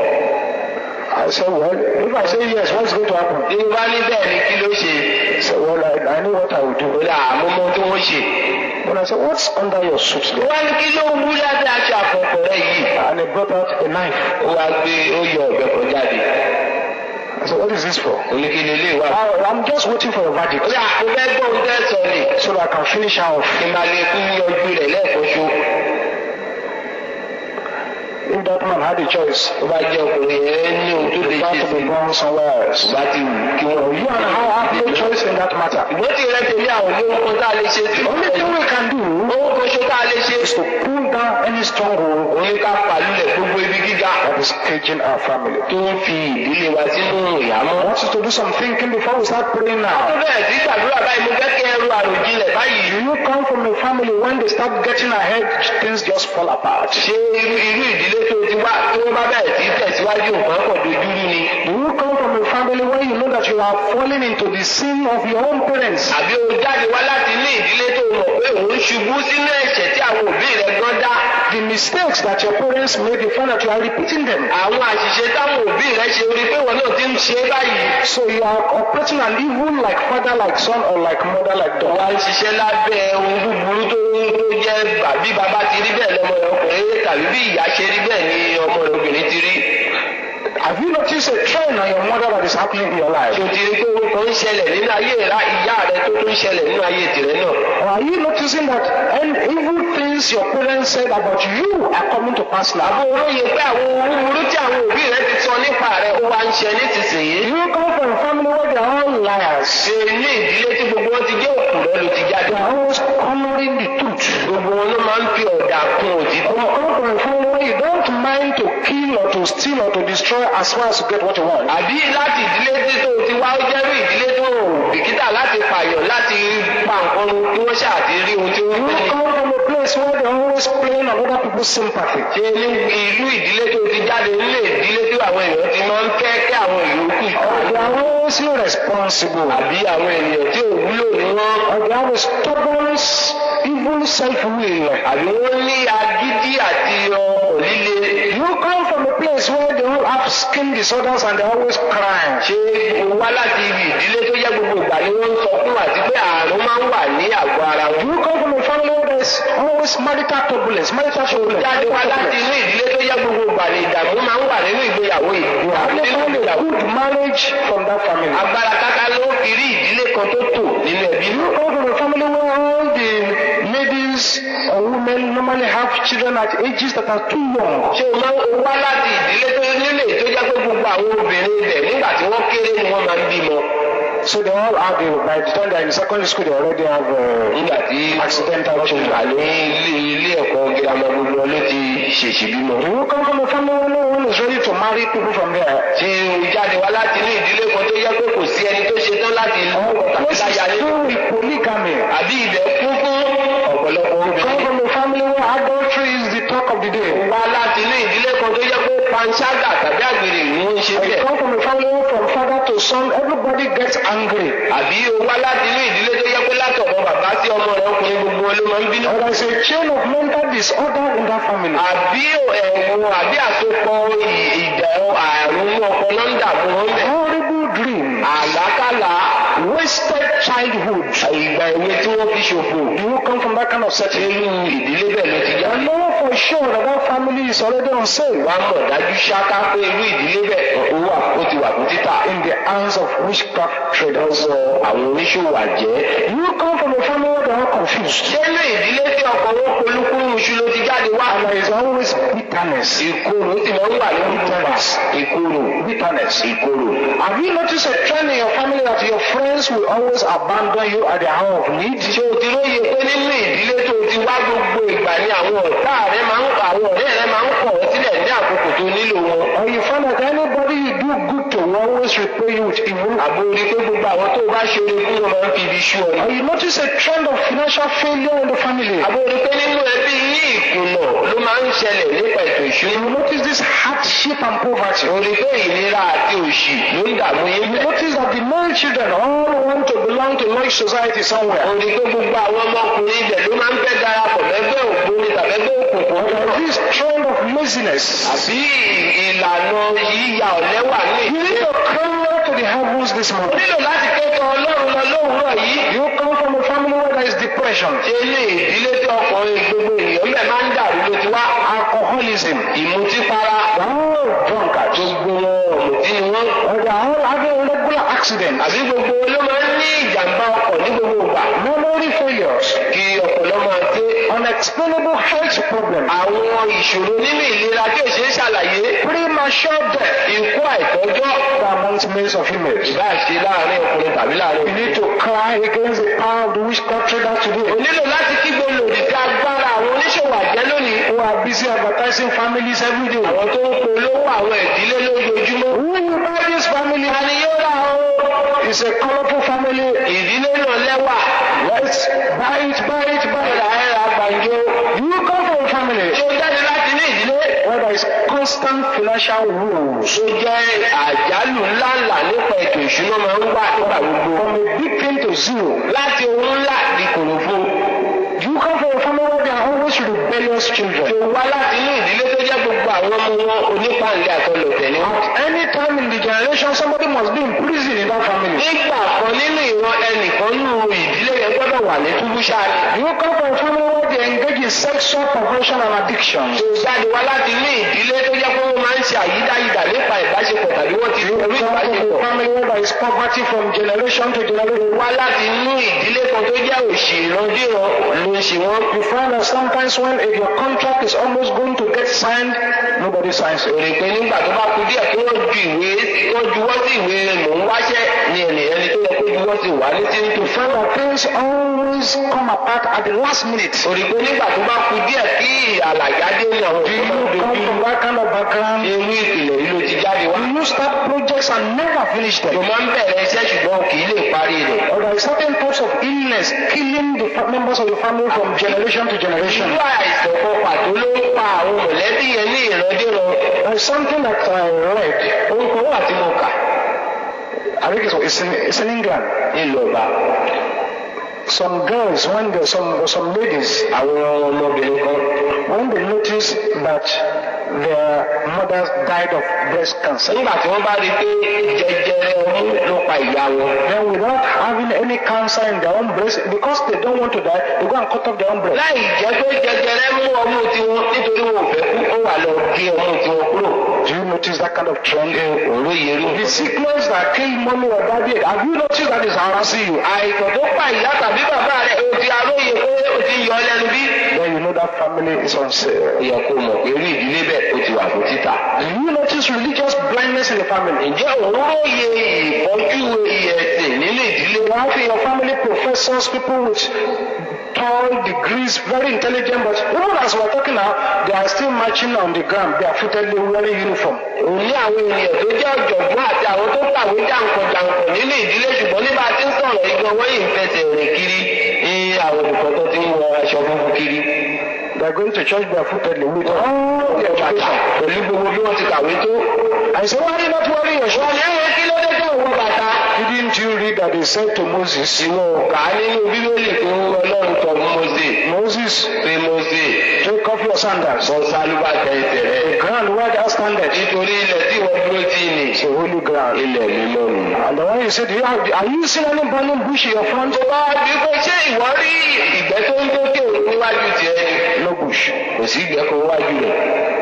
I said, well, if I say yes, what's going to happen? bí mo bá ní bẹ́ẹ̀ ni kí ló ṣe. He said, well, I, I know what I will ó do. dà mo mọ ohun tí wọ́n ṣe. But I said, what's under your suit there? wọ́n ní kí ló wú lábẹ́ aṣọ àkọ́kọ́ rẹ̀ yìí. And he brought out a knife. ó wá gbé ó yọ ọ̀bẹ kan jáde. I said, what is this for? oníkíni ilé wa. I, I'm just waiting for a ó verdict dà mo fẹ́ gbọ́ ohun tẹ́ sọ ni. so that I can finish her off. kí n máa lè kú yanjú rẹ̀ lẹ́ẹ̀kan ṣo. If that man had a choice, ó bá jẹ́ ọkùnrin yẹn ní ohun tó lè he ṣe had to sí be i. born somewhere else. bá ti wù kí wọ́n. You and I have no choice in that matter. ìgbọ́n tí rẹ tèmi àwọn ní ohun kan tá a lè ṣe sí. The only thing we can do ohun kan ṣo tá a lè ṣe. is to pull down any stronghold òun ká pàlúlẹ̀ gbogbo ibi gíga that is caging our family. tó ń fi ìdílé wa sínú I ìyàmọ́. want you to do some thinking before we start praying tó now. bẹ̀rẹ̀ sí gbàdúrà báyìí mo fẹ́ kí ẹ ro àròjinlẹ̀ báyìí. Do you come from a family when they start getting ahead, things just fall apart? ṣé irú irú ìdílé tó ti wá tó bá bẹ̀rẹ̀ sí tẹ̀síwájú nǹkan kò dojúrú ni. Do you come from a family where you know that you are falling into the sin of your own parents? àbí o jáde wá láti ní ìdílé tó mọ̀ pé òun ṣubú sínú ẹ̀ṣẹ̀ tí àwọn òbí rẹ̀ gan dá. The mistakes that your parents made, you find that you are repeating them. àwọn àṣìṣe táwọn òbí rẹ̀ ṣe orí pé wọn náà ti ń ṣe é báyìí. So you are operating an evil like father, like son, or like mother, like wọ́n daughter. ń ṣiṣẹ́ lábẹ́ ohun búburú tó tó jẹ́ bí bàbá ti rí bẹ́ẹ̀ lọ́mọ rẹ̀ ọkùnrin tàbí bí ìyá ṣe rí bẹ́ẹ̀ ni ọmọ rẹ̀ obìnrin ti rí. Have you noticed a trend on your mother that is happening in your life? tó ti rí pé ohun kan ń ṣẹlẹ̀ nínú ayé ìyá rẹ̀ tó tún ṣẹlẹ̀ nínú ayé tìrẹ náà. Or are you noticing that any evil things your parents said about you are coming to pass now? àbò olóye pé àwọn ohun búburú tí àwọn òbí rẹ̀ ti sọ nípa rẹ̀ ó wá ń ṣe nísinsìnyí. Do you come from a family where they are all liars. ṣe ní ìdílé tí gbogbo wọn ti jẹ́ òkùnrọ̀ ló ti jáde. They are always coloring the truth. gbogbo wọn ló máa ń fi ọ̀dà kún òtítọ́. You come from a family where you don't mind to kill or to steal or to destroy as far as you get what you want. àbí láti ìdílé tí tó ti wá ó jẹ́rú ìdílé tó bìkítà láti pààyàn láti pa nǹkan kí wọ́n ṣàti rí ohun tí wọ́n You fẹ́. come from a place where they are always playing on other people's sympathy. ṣe ní ìlú ìdílé tó ti jáde nílé ìdílé tí àwọn èèyàn ti máa ń fẹ́ kí àwọn ìyókù Or they are always irresponsible. àbí àwọn ènìyàn tí ò wúlò ní wọ́n. Or they have a stubborn, evil self-will. àbí wọ́n ní agídí àti ọkọ̀ líle. You come from a place where they all have skin disorders and they are always crying. ṣé o wá láti ibi ìdílé tó jẹ́ gbogbo ìgbà ni wọ́n ń sọkún àti pé ààrùn máa ń wà ní àgọ́ ara wọn. You come from a family where there is always marital turbulence, marital turbulence. jáde wá láti inú ìdílé tó jẹ́ gbogbo ìgbà ni ìdààmú máa ń wà nínú ìgbéyàwó yìí. You have nínú found a ìgbéyàwó. good marriage from that family. agbára káká ló fi rí ìdílé kan tó tò nínú ẹbí. You come from a family where all the ladies or women normally have children at ages that are too young. ṣé o máa ń wá láti ìdílé tó nílé tó jẹ́ pé gbogbo àwọn obìnrin ibẹ̀ nígbà tí wọ́n kéré ni wọ́n máa ń bímọ. So they all have, a, by the time they're in secondary school, they already have uh, nígbà tí accidental children. wà ní ilé ilé ẹ̀kọ́ girama gbogbo wọn ló ti ṣèṣì bímọ. You come from a family where no one is ready to marry people from there. tí o jáde wá láti inú ìdílé kan tó yẹ pé kò sí ẹni tó ṣe tán láti ìlú Or tàbí places láyà ní. filled with polygamy. àbí ibẹ̀ kún fún ọ̀pọ̀lọpọ̀ You come obìnrin. from a family where adultery is the talk of the day. wá láti inú ìdílé kan tó yẹ pé panṣágà tàbí àgbèrè ni wọ́n ń ṣe Or you bẹ́ẹ̀. come from a family where from father to son, everybody gets angry. àbí o wá láti inú ìdílé tó yẹ pé látọ̀dọ̀ bàbá sí ọmọ rẹ̀ ọkùnrin gbogbo wọn ló máa ń bínú. Or there is a chain of mental disorder in that family. àbí ẹ̀wọ̀n àbí àsopọ̀ ìdá àrùn ọpọlọ ń dààmú wọn bẹ̀. Horrible dreams. àlákàlà Wasted childhood. ìgbà èwe tí wọ́n fi ṣòfò. Do you come from that kind of setting? nínú ìdílé bẹ́ẹ̀ ló ti I jáde. know for sure that that family is already on sale wá mọ̀ dájú ṣáká pé irú ìdílé bẹ́ẹ̀ ó wà ó ti wà fún títà. in the hands of witchcraft traders. lọ́wọ́ àwọn oníṣòwò àjẹ́. You come from a family where they are confused. ṣé ní ìdílé tí ọkọ̀ wọn polúkú iṣu ló ti jáde wá. And there is always bitterness. ìkorò sì máa ń wà nínú ìjọba. ìkorò Bitterness. ìkorò. Have you noticed a trend in your family that your friends will always abandon you at the hour of need? ṣé o ti róye pé nínú ìdílé tó ti wá gbogbo ìgbà ni àwọn ọ̀tá rẹ máa ń àwọn ọ̀rẹ́ rẹ máa ń kọ̀ ọ́ sílẹ̀ ní àkókò tó nílò wọn. Or you find that anybody you do good to will always repay you with evil? àbò rí pé gbogbo àwọn tó bá ṣoore fún wọn máa ń fi ibi ṣú ọ ni. Or you notice a trend of financial failure in the family? àbò rí pé nínú ẹbí yín ìkùnà ló máa ń ṣẹlẹ̀ nípa ètò ìṣúná. You notice this hardship and poverty? o rí pé ìnira àti òṣì ló ń dààmú yín You bẹ́ẹ̀. notice that the male children all want to belong to large society somewhere? o rí pé gbogbo àwọn ọmọkùnrin ibẹ̀ ló máa ń fẹ́ darapọ̀ mẹ́gbẹ́ ògbóni tàbẹ́gbẹ́ òkùnkùn. Or there is this trend of laziness? àbí ìlànà yíya ọ̀lẹ́wà ní You need ìdílé. to cry out to the heavens this o morning. nílò láti kẹ́kọ̀ọ́ ọlọ́run lọ lówùúrọ̀ yìí. You come from a family where there is depression, ṣe ní ìdílé tí ọkùnrin gbogbo ènìyàn mẹ́ máa ń dàrú ló ti wá. alcoholism, ìmutípara they are all drunkards, gbogbo wọn ọ̀mùtí ni wọ́n. or they are all having regular accidents, àbí gbogbo ló máa ń ní ìjàmbá ọkọ̀ ní gbogbo ìgbà. memory failures, kí ọpọlọ máa dé. unexplainable health problems, àwọn ìṣòro nínú ìlera tí ò ṣeé ṣàlàyé. premature death, ikú àìtọ́jọ́ amongst males or females. ìbá ṣe láàrin ọkùnrin tàbí láàrin You need to cry against the power of the witchcraft traders o today, nílò láti kígbe lòdì sí agbára àwọn oníṣòwò àjẹ́ lónìí. who are busy advertising families every day. àwọn tó ń polówó àwọn ìdílé lójoojúmọ́. Who will buy this family? ta ni yóò rà ó? It's a colorful family. ìdílé náà lẹ́wà. Let's buy it, buy it, buy ẹ̀rà it. ẹ̀rà gbàǹjo. You come from a family tí ó jáde láti ní ìdílé. where there is constant financial woes. tó jẹ́ àjálù ńláńlá nípa ètò ìṣúná máa ń wà nígbà gbogbo. From a big thing to zero. láti ohun ńlá di kòròfo. You come from a family where there are always rebellious children. tó wá láti inú ìdílé tó jẹ́ gbogbo àwọn ọmọ wọn onípàǹlẹ̀ àtọlọ̀tẹ̀ ni wọ́n. At any time in the generation, somebody must be in prison in that family. nígbà kan nínú ìran ẹnìkan nínú ìdílé yẹn gbọ́dọ̀ wà ní túbú ṣáàlì. You come from a family where they engage in sexual perversion and addiction. tó jáde wá láti ní ìdílé tó jẹ́ pé wọ́n máa ń ṣe àyídáyidà nípa ìbáṣepọ̀ tàbí wọ́n ti rí orí You come from a ìbáṣepọ̀. family where there is poverty from generation to generation. wá láti inú ìdílé kan tó jẹ́ òṣì ìrandíran ló ń ṣe wọ́n. You find that sometimes when if your contract is almost going to get signed, nobody signs it. èrè pé nígbà tó bá kú díẹ̀ kí wọ́n ju ìwé wọ́n juwọ́ sí ìwé mò ń wáṣẹ́ ni ẹnì ẹni tó yẹ kó juwọ́ wọ́n ti wà ní tí ń tò. You find that things always come apart at the last minute. Orí pé nígbà tó bá kù díẹ̀ kí àlàjáde ní àwọn Do you come from that kind of background? ewu ìpìlẹ̀ yìí ló ti jáde wá. Do you start projects and never finish them? Tó máa ń bẹ̀rẹ̀ iṣẹ́ ṣùgbọ́n kì í lè parí rẹ̀. Or there is certain types of illness killing the fa- members of the family from generation to generation. Irú àìsàn kan pàtó ló ń pa àwọn mọ̀lẹ́bí yẹn ní ìrandíran. There is something that I read. Orúkọ wà tí mo kà I think it's, it's, in, it's in England. nílùú ọba. Some girls, when they, some some ladies, Àwọn ọmọbìnrin kan when they notice that their mothers died of breast cancer, nígbà tí wọ́n bá rí i pé jẹjẹrẹ ọmú ló pa ìyá wọn. then without having any cancer in their own breast, because they don't want to die, they go and cut off their own breast. Láì jẹ́ pé jẹjẹrẹ mú ọmú tiwọn nítorí wọn ò fẹ́ kú ó wà lọ gé ọmú tiwọn kúrò. Do you notice that kind of trend? Òró yẹrù. The sickness that killed mommy or daddy, have you noticed that is harassing you? Àìsàn tó pa ìyá tàbí bàbá rẹ̀ o ti aróye pé o ti yọ lẹ́nu bí. Then you know that family is on sale. Ó yẹ kó mọ̀ pé irú ìdílé bẹ́ẹ̀ ó ti wà fún títà. Do you notice religious blindness in the family? Ǹjẹ́ òun róye ìfọ́jú ẹ̀sìn nínú ìdílé You wa? have in your family professors, people with tall degrees, very intelligent, but even as we're talking now, they are still marching on the ground, barefootedly wearing uniform. Òun ní àwọn ènìyàn tó jẹ́ ọ̀jọ̀gbọ́n àti àwọn tó kàwé jàǹkànjàǹkàn nínú ìdílé ṣùgbọ́n nígbà tí ń sọ̀rọ̀ igan wọ́n yìí ń fẹsẹ̀ rìn kiri ní àwọn olùkọ́ tó ti ń wọ aṣọ funfun kiri. They are going to church barefootedly with all the Bàtà education. pẹ̀lú gbogbo bí wọ́n ti kàwé tó. I say, why are you not wearing your shoes? Wọ́n ní ẹ̀rọ kí ló dé tó wọ bàtà. Didn't you read that they said to Moses, Ìwọ kà á nínú bíbélì pé Ọlọ́run tọ̀ fún Mósè. Moses, Pé Mósè take off your sandals. sọ sálúbàtà ẹsẹ̀ rẹ̀. The ground where thou standest Nítorí ilẹ̀ tí wọ́n dúró tì ní is a holy ground. ilẹ̀ mímọ́ ni. And the one you said, you have, are you seeing any burning bush in your front? Tó bá bí pé ṣé ìwọ rí ìgbẹ́ tó ń dókè níwájú tiẹ̀ ni? No bush. Kò sí ìgbẹ́ kan wájú rẹ̀.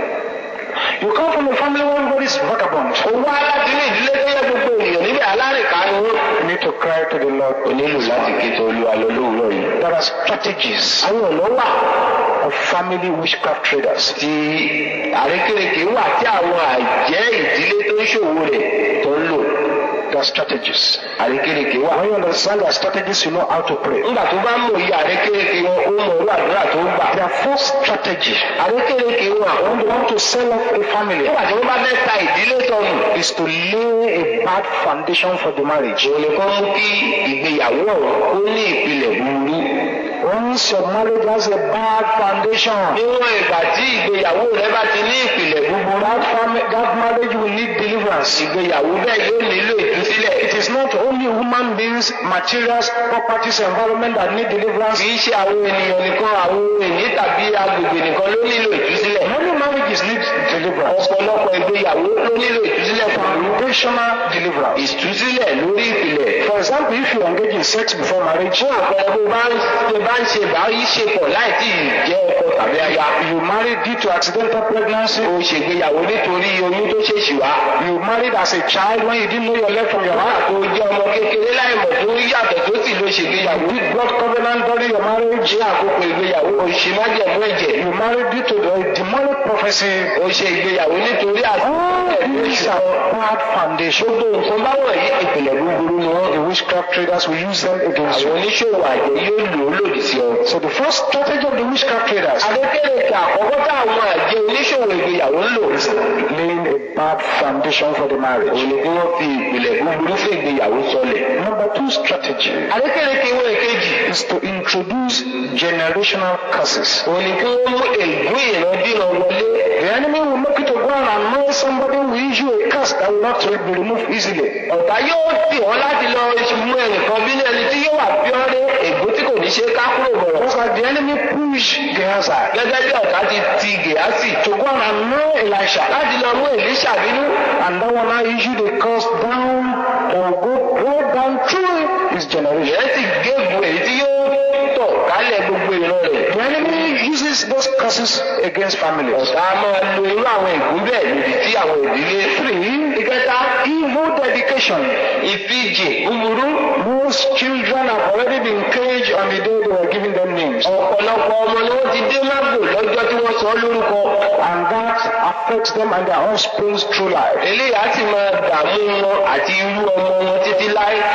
You come from a family where everybody is vagabond. Ó wá láti ní ìdílé tó yẹ gbogbo ènìyàn níbẹ̀ alárìnká ni wọ́n. You need to cry to the Lord. Kò nílò láti kéto Olúwa lọ lówùúrọ̀ yìí. There are strategies Àwọn ọ̀nà wà of family witchcraft traders. tí àrékérekè wà tí àwọn àjẹ́ ìdílé tó ń ṣòwò rẹ̀ tó ń lò. There are strategies. Àrékérekè wà. When you understand their strategies, you know how to pray. Nígbà tó bá mọ̀ iye àrékérekè wọn, ó mọ̀ orú àdúrà tó gbà. Their first strategy, Àrékérekè wọn àwọn when they want to sell off a family, nígbà tí wọ́n bá fẹ́ ta ìdílé sọnù. is to lay a bad foundation for the marriage. Òun nìkan mú kí ìgbéyàwó ọ̀hún kó ní ìpìlẹ̀ búburú. Once your marriage has a bad foundation, Níwọ̀n ìgbà tí ìgbéyàwó rẹ bá ti ní ìpìlẹ̀ búburú. that, fami- that marriage will need deliverance. Ìgbéyàwó bẹ́ẹ̀ yóò nílò ìtúsílẹ̀. It is not only human beings, materials, properties, environment that need deliverance. Kì í ṣe àwọn ènìyàn nìkan, àwọn ènì tàbí agbègbè nìkan ló nílò ìtúsílẹ̀. Many marriages need deliverance. Ọ̀pọ̀lọpọ̀ ìgbéyàwó ló nílò ìtúsílẹ̀ fún àwọn. Foundational deliverance. Ìtúsílẹ̀ lórí ìpìlẹ̀. For example, if you engage in sex before marriage, Fún àpẹẹrẹ bó bá ń ṣe bá ń ṣe báyìí ṣepọ̀ láì tí ì jẹ́ ọkọ tàbí aya. you married due to accidental pregnancy, O ṣègbéyàwó nítorí oyún tó ṣèṣì wá. you married as a child when you didn't know your left from your right, Kò jẹ́ ọmọ kékeré láìmọ̀ tó yàtọ̀ tó sì ló ṣègbéyàwó. you did blood covenant during your marriage, Ní àkókò ìgbéyàwó o ṣe májẹ̀mú ẹ̀jẹ̀. you married due to the demonic prophecy. O ṣe ìgbéyàwó nítorí All àtúntò these are bad foundation. gbogbo nǹkan báwọn yìí ìpìlẹ̀ búburú ni wọ́n. The witchcraft traders will use them against Àwọn you. oníṣòwò àjẹ́ yóò lò ó lòdì sí ọ. So the first strategy of the witchcraft traders Adékèrèkè àkọ́kọ́ táwọn àjẹ́ oníṣòwò ìgbéyàwó ń lò. is laying a bad foundation for the marriage. Òun ni kí wọ́n fi ìpìlẹ̀ búburú fún ìgbéyàwó sọlẹ̀. Number two strategy Adékèrèkè wọn èkejì. is to introduce generational curses. Òun ni kí wọ́n mú ègún ìrandíran wọlé. The enemy will make you to go and annoy somebody who will issue a curse that will not be removed easily. Ọ̀tá yóò tì wọ́n láti lọ mú ẹnìkan bí ẹni tí yóò wà píọ́rẹ́ ègún tí kò ní ṣe ká kúrò bọ̀rọ̀. Just like the enemy pushed Gehazi Gẹ́gẹ́ bí ọ̀tá ti ti Gèhásì to go and annoy Elisha, láti lọ mú Èlíṣà bínú. and that one now issued a curse down or go right down through his generation. Ìyẹn sì gégùn èyí tí yóò tọ̀ kálẹ̀ gbogbo ìran rẹ̀. The enemy uses those curses against families. Ọ̀tá máa lo irú àwọn ègún bẹ́ẹ̀ lòdì sí àwọn ìdílé. Three, Ìkẹta, evil dedication. ìfijì búburú. Most children have already been caged on the day they were giving them names. Ọ̀pọ̀lọpọ̀ ọmọ ni wọ́n ti dé mágbò lọ́jọ́ tí wọ́n sọ ọ́ lórúkọ. And that affects them and their offsprings through life. Eléyìí á sì máa dààmú wọn àti irú ọmọ wọn títí láé. Four,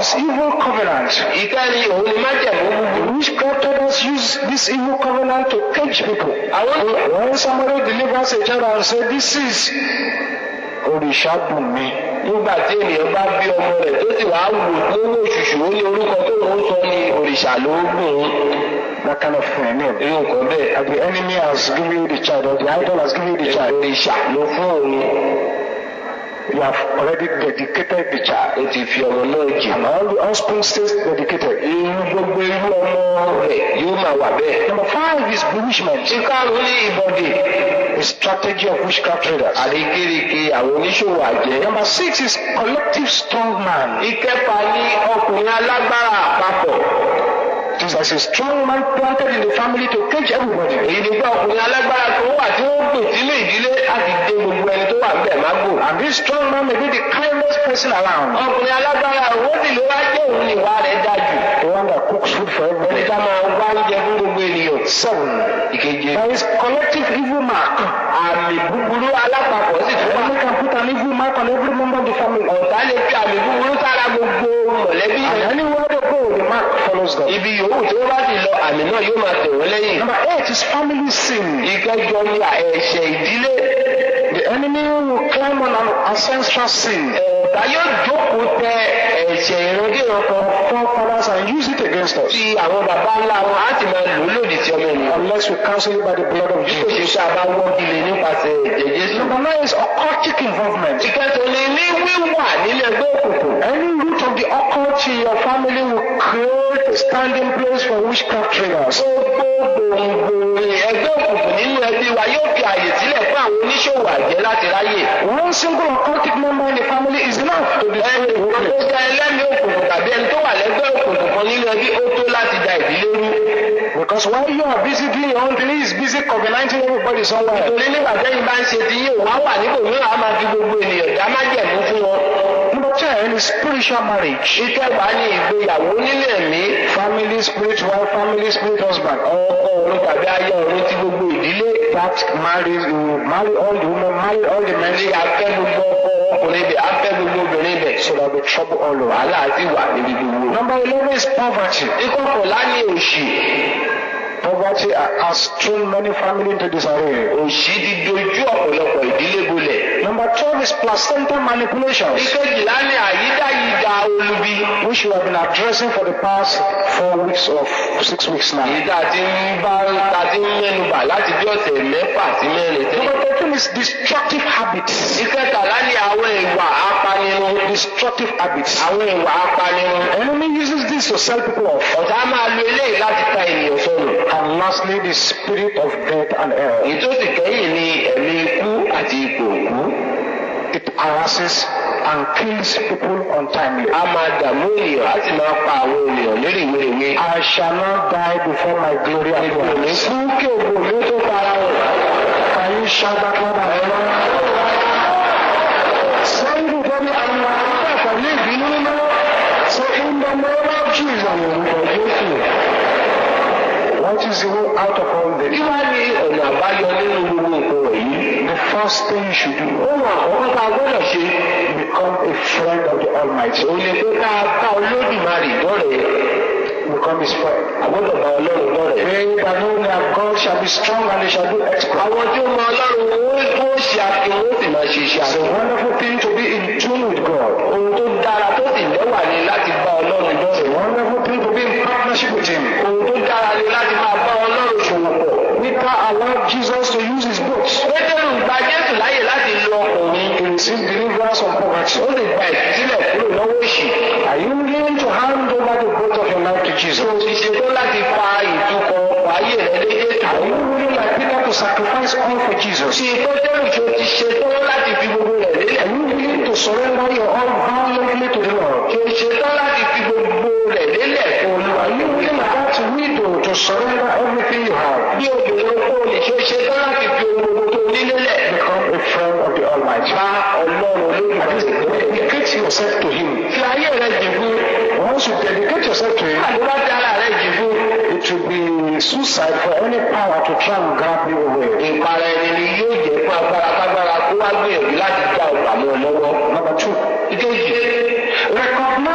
is evil covenant. ìkẹrin òun ni májẹ̀mú búburú. The witchcraft traders use this evil covenant to cage people. àwọn When somebody delivers a child and says, this is Òrìṣàbùnmi. nígbà tí ènìyàn bá bí ọmọ rẹ̀ tó sì wàá wò lówó òṣùṣù ó ní orúkọ tó ń sọ ní òrìṣà ló gùn ún. That kind of thing. No. irú nǹkan bẹ́ẹ̀. And the enemy has given you the child, or the idol has given you the child. òrìṣà ló fún òun. You have already dedicated the child. ó ti fi ọmọ náà jì. And all the offspring stays dedicated. irú gbogbo irú ọmọ rẹ̀ yóò máa wà bẹ́ẹ̀. Number five is bewitchment. ìkarùn-ún ní ìbọ̀dè. The strategy of witchcraft traders. àrékérekè àwọn oníṣòwò àjẹ́. Number six is collective strong man. ìkẹfà ní ọkùnrin alágbára àpapọ̀. It is as a strong man planted in the family to cage everybody. èyí ni pé ọkùnrin alágbára kan wà tí wọ́n gbè sínú ìdílé láti dé gbogbo ẹni tó wà bẹ́ẹ̀ má gbò. And this strong man may be the kindest person around. ọkùnrin alágbára òun sì ló wá jẹ́ òun ìwà rẹ̀ dájú. The one that cooks food for ẹni everybody. ká máa wá oúnjẹ fún gbogbo ènìyàn. Seven. ìkeje. There is collective evil mark. àmì búburú alápapọ̀ sì tún wà. Enemy can put an evil mark on every member of the family. ọ̀tá lè fi àmì búburú sára gbogbo mọ̀lẹ́bí. And anywhere they go, the mark follows them. ibi yòówù tí wọ́n bá sì lọ àmì náà yóò máa tẹ̀ wọ́n lẹ́yìn. Number eight is family sin. ìkẹjọ ni ẹ̀ṣẹ̀ ìdílé. The enemy will climb on an ancestral sin. ọ̀tá yóò jókòó tẹ ẹ̀ṣẹ̀ ìrandíran kan Forefathers and use it against us. tí àwọn bàbá ńlá wọn á sì máa lò lòdì sí ọmọ ènìyàn. Unless we cancel it by the blood of bí kò ṣe Jesus. pé a bá wọ́gi lé nípasẹ̀ ẹ̀jẹ̀ Jésù. Number nine is occultic involvement. ìkẹtọ̀ ni ní wíwà nínú ẹgbẹ́ òkùnkùn. Any root of the occult in your family will create a standing place for witchcraft traders. gbogbo gbòǹgbò ẹgbẹ́ òkùnkùn nínú ẹbí wa yóò fi àyè sílẹ̀ fún àwọn oníṣòwò àjẹ́ láti ráyè. One single occultic member in the family is enough to destroy ẹni the tó whole place. jẹ́ ẹlẹ́mìí òkùnkùn tàbí ẹni tó wà lẹ́gbẹ́ òkùnkùn kan nínú ẹbí ó tó láti da ìdílé rú. Because while you are busy doing your own thing, he is busy covenanting everybody somewhere. torí nígbà tẹ́yìn bá ń ṣe ti yín wá wà níbò mìíràn á máa fi gbogbo ènìyàn dá májẹ̀mú fún wọn. Number ten is spiritual marriage. ìkẹwàá ni ìgbéyàwó nínú ẹ̀mí. Family spirit wife, family spirit husband. ọkọ ọ̀run tàbí aya ọ̀run ti gbogbo ìdílé. That marries, you will marry all the women, marry all the men. ní afẹ́ gbogbo ọkọ ọkùnrin bẹ̀ afẹ́ gbogbo obìnrin bẹ̀. So there will be trouble all over. wàhálà ti wà níbi gbogbo. Number eleven is poverty. ìkọkànlá ní òṣì. Poverty has thrown many families into disarray. òṣì ti dojú ọ̀pọ̀lọpọ̀ ìdílé bolẹ̀. Number twelve is placenta manipulations, ìkejìlá ní àyídáyídá olubi. which we have been addressing for the past four weeks or six weeks now. èyí tá a ti ń bá tá a ti ń mẹ́nubà láti bí ọ̀sẹ̀ mẹ́fà sí mẹ́rin tẹ́lẹ̀. Number thirteen is destructive habits. ìkẹtàlá ní àwọn ìwà apanirun. Destructive habits. àwọn ìwà apanirun. Enemy uses this to sell people off. ọ̀tá máa lo eléyìí láti ta ènìyàn sọnù. And lastly, the spirit of death and hell. èyí tó sì kẹ́yìn ni ẹ̀mí ikú àti ipò òkú. It harasses and kills people untimely. a máa dààmú ènìyàn á sì máa pa àwọn ènìyàn lérìwérìwé. I shall not die before my glory ètò òní appears. fún kí ògbó mi tó fara hàn. Can you shout that one out? Say it before me, I'm not pẹ̀lú ìbínú mímọ́. So in the name of Jesus, orúkọ Jésù. What is the way out of all kí this? wá ní ọ̀nà àbáyọ nínú gbogbo nǹkan wọ̀nyí? The first thing you should do, ohun àkọ́kọ́ tá a gbọ́dọ̀ ṣe become a friend of the Almighty. òun ni pé ká ká Olódùmarè dọ́rẹ̀ẹ́. Become his friend. a gbọ́dọ̀ bá Ọlọ́run dọ́rẹ̀ẹ́. They that know their God shall be strong and they shall do exploits. àwọn tí ó mọ Ọlọ́run wọn ó ṣe akin wọn ó sì máa ṣe iṣẹ́ It's a akin. wonderful thing to be in tune with God. ohun tó dára tó sì lẹ́wà ni láti bá Ọlọ́run It's a dọ́rẹ̀ẹ́. wonderful thing to be in partnership with him. ohun tó dára ni láti máa bá Ọlọ́run ṣòwò pọ̀. Peter allowed Jesus to use his boat. Pétérù gba Jésù láyè láti lo ọkùnrin. He received deliverance from poverty. ó sì gba ìtúsílẹ̀ kúrò lọ́wọ́ òṣì. Are you willing to hand over the boat of your life to tó Jesus? o ti ṣetán láti fa ìtukọ̀ ayé rẹ lé Jésù. Are you willing, like Peter, to sacrifice all for Jesus? tí Pétérù tó ti ṣetán láti fi gbogbo rẹ̀ lélẹ̀. Are you willing to surrender your all violently to the Lord? tó ṣetán láti fi gbogbo rẹ̀ lélẹ̀ fún Olúwa. Are you willing, like that widow, to surrender everything you have? bí obìnrin kò lè ṣe ṣetán láti fi ohun gbogbo tó ní lélẹ̀. Become a friend of the Almighty. bá Ọlọ́run Olódùmarè gbọ́dọ̀. Dedicate yourself to him. fi ayé rẹ jì fún. Once you dedicate yourself to him, àdúrà tí ara rẹ jì fún. it will be suicide for any power to try and grab you away. ìpara ẹni ni yóò jẹ́ fún agbára kágbára kó wá gbìyànjú láti dá ọ̀pá mọ́ ọ lọ́wọ́. Number two, ìkejì. recognize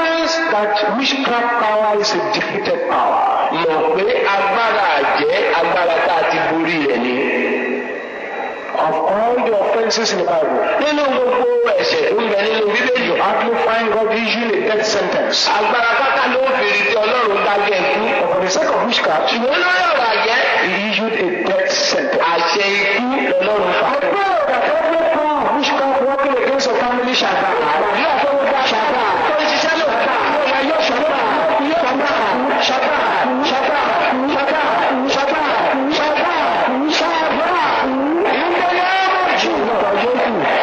that witchcraft power is a defeated power. Mọ̀ pé agbára àjẹ́ agbára tá a ti borí rẹ̀ ni. Of all the offenses in the Bible, Nínú gbogbo ẹ̀ṣẹ̀ tó ń bẹ nínú Bíbélì, you hardly find God issuing a death sentence. agbára pátá ló ń fèrè tí Ọlọ́run dájọ́ ikú. But for the sake of witchcraft, Ṣùgbọ́n lórí ọ̀rọ̀ àjẹ́, he issued a death sentence. àṣẹ ikú lọ́lọ́run fà. I pray that every power of witchcraft working against your family shall die. Àdúrà tó ń bá shall die. Tó ń ṣiṣẹ́ lò. Ọ̀rọ̀ yóò shall die. Shall die. Shall die. Shall die. Shall die. Shall die. Shall die. Shall die. In the name of Jesus.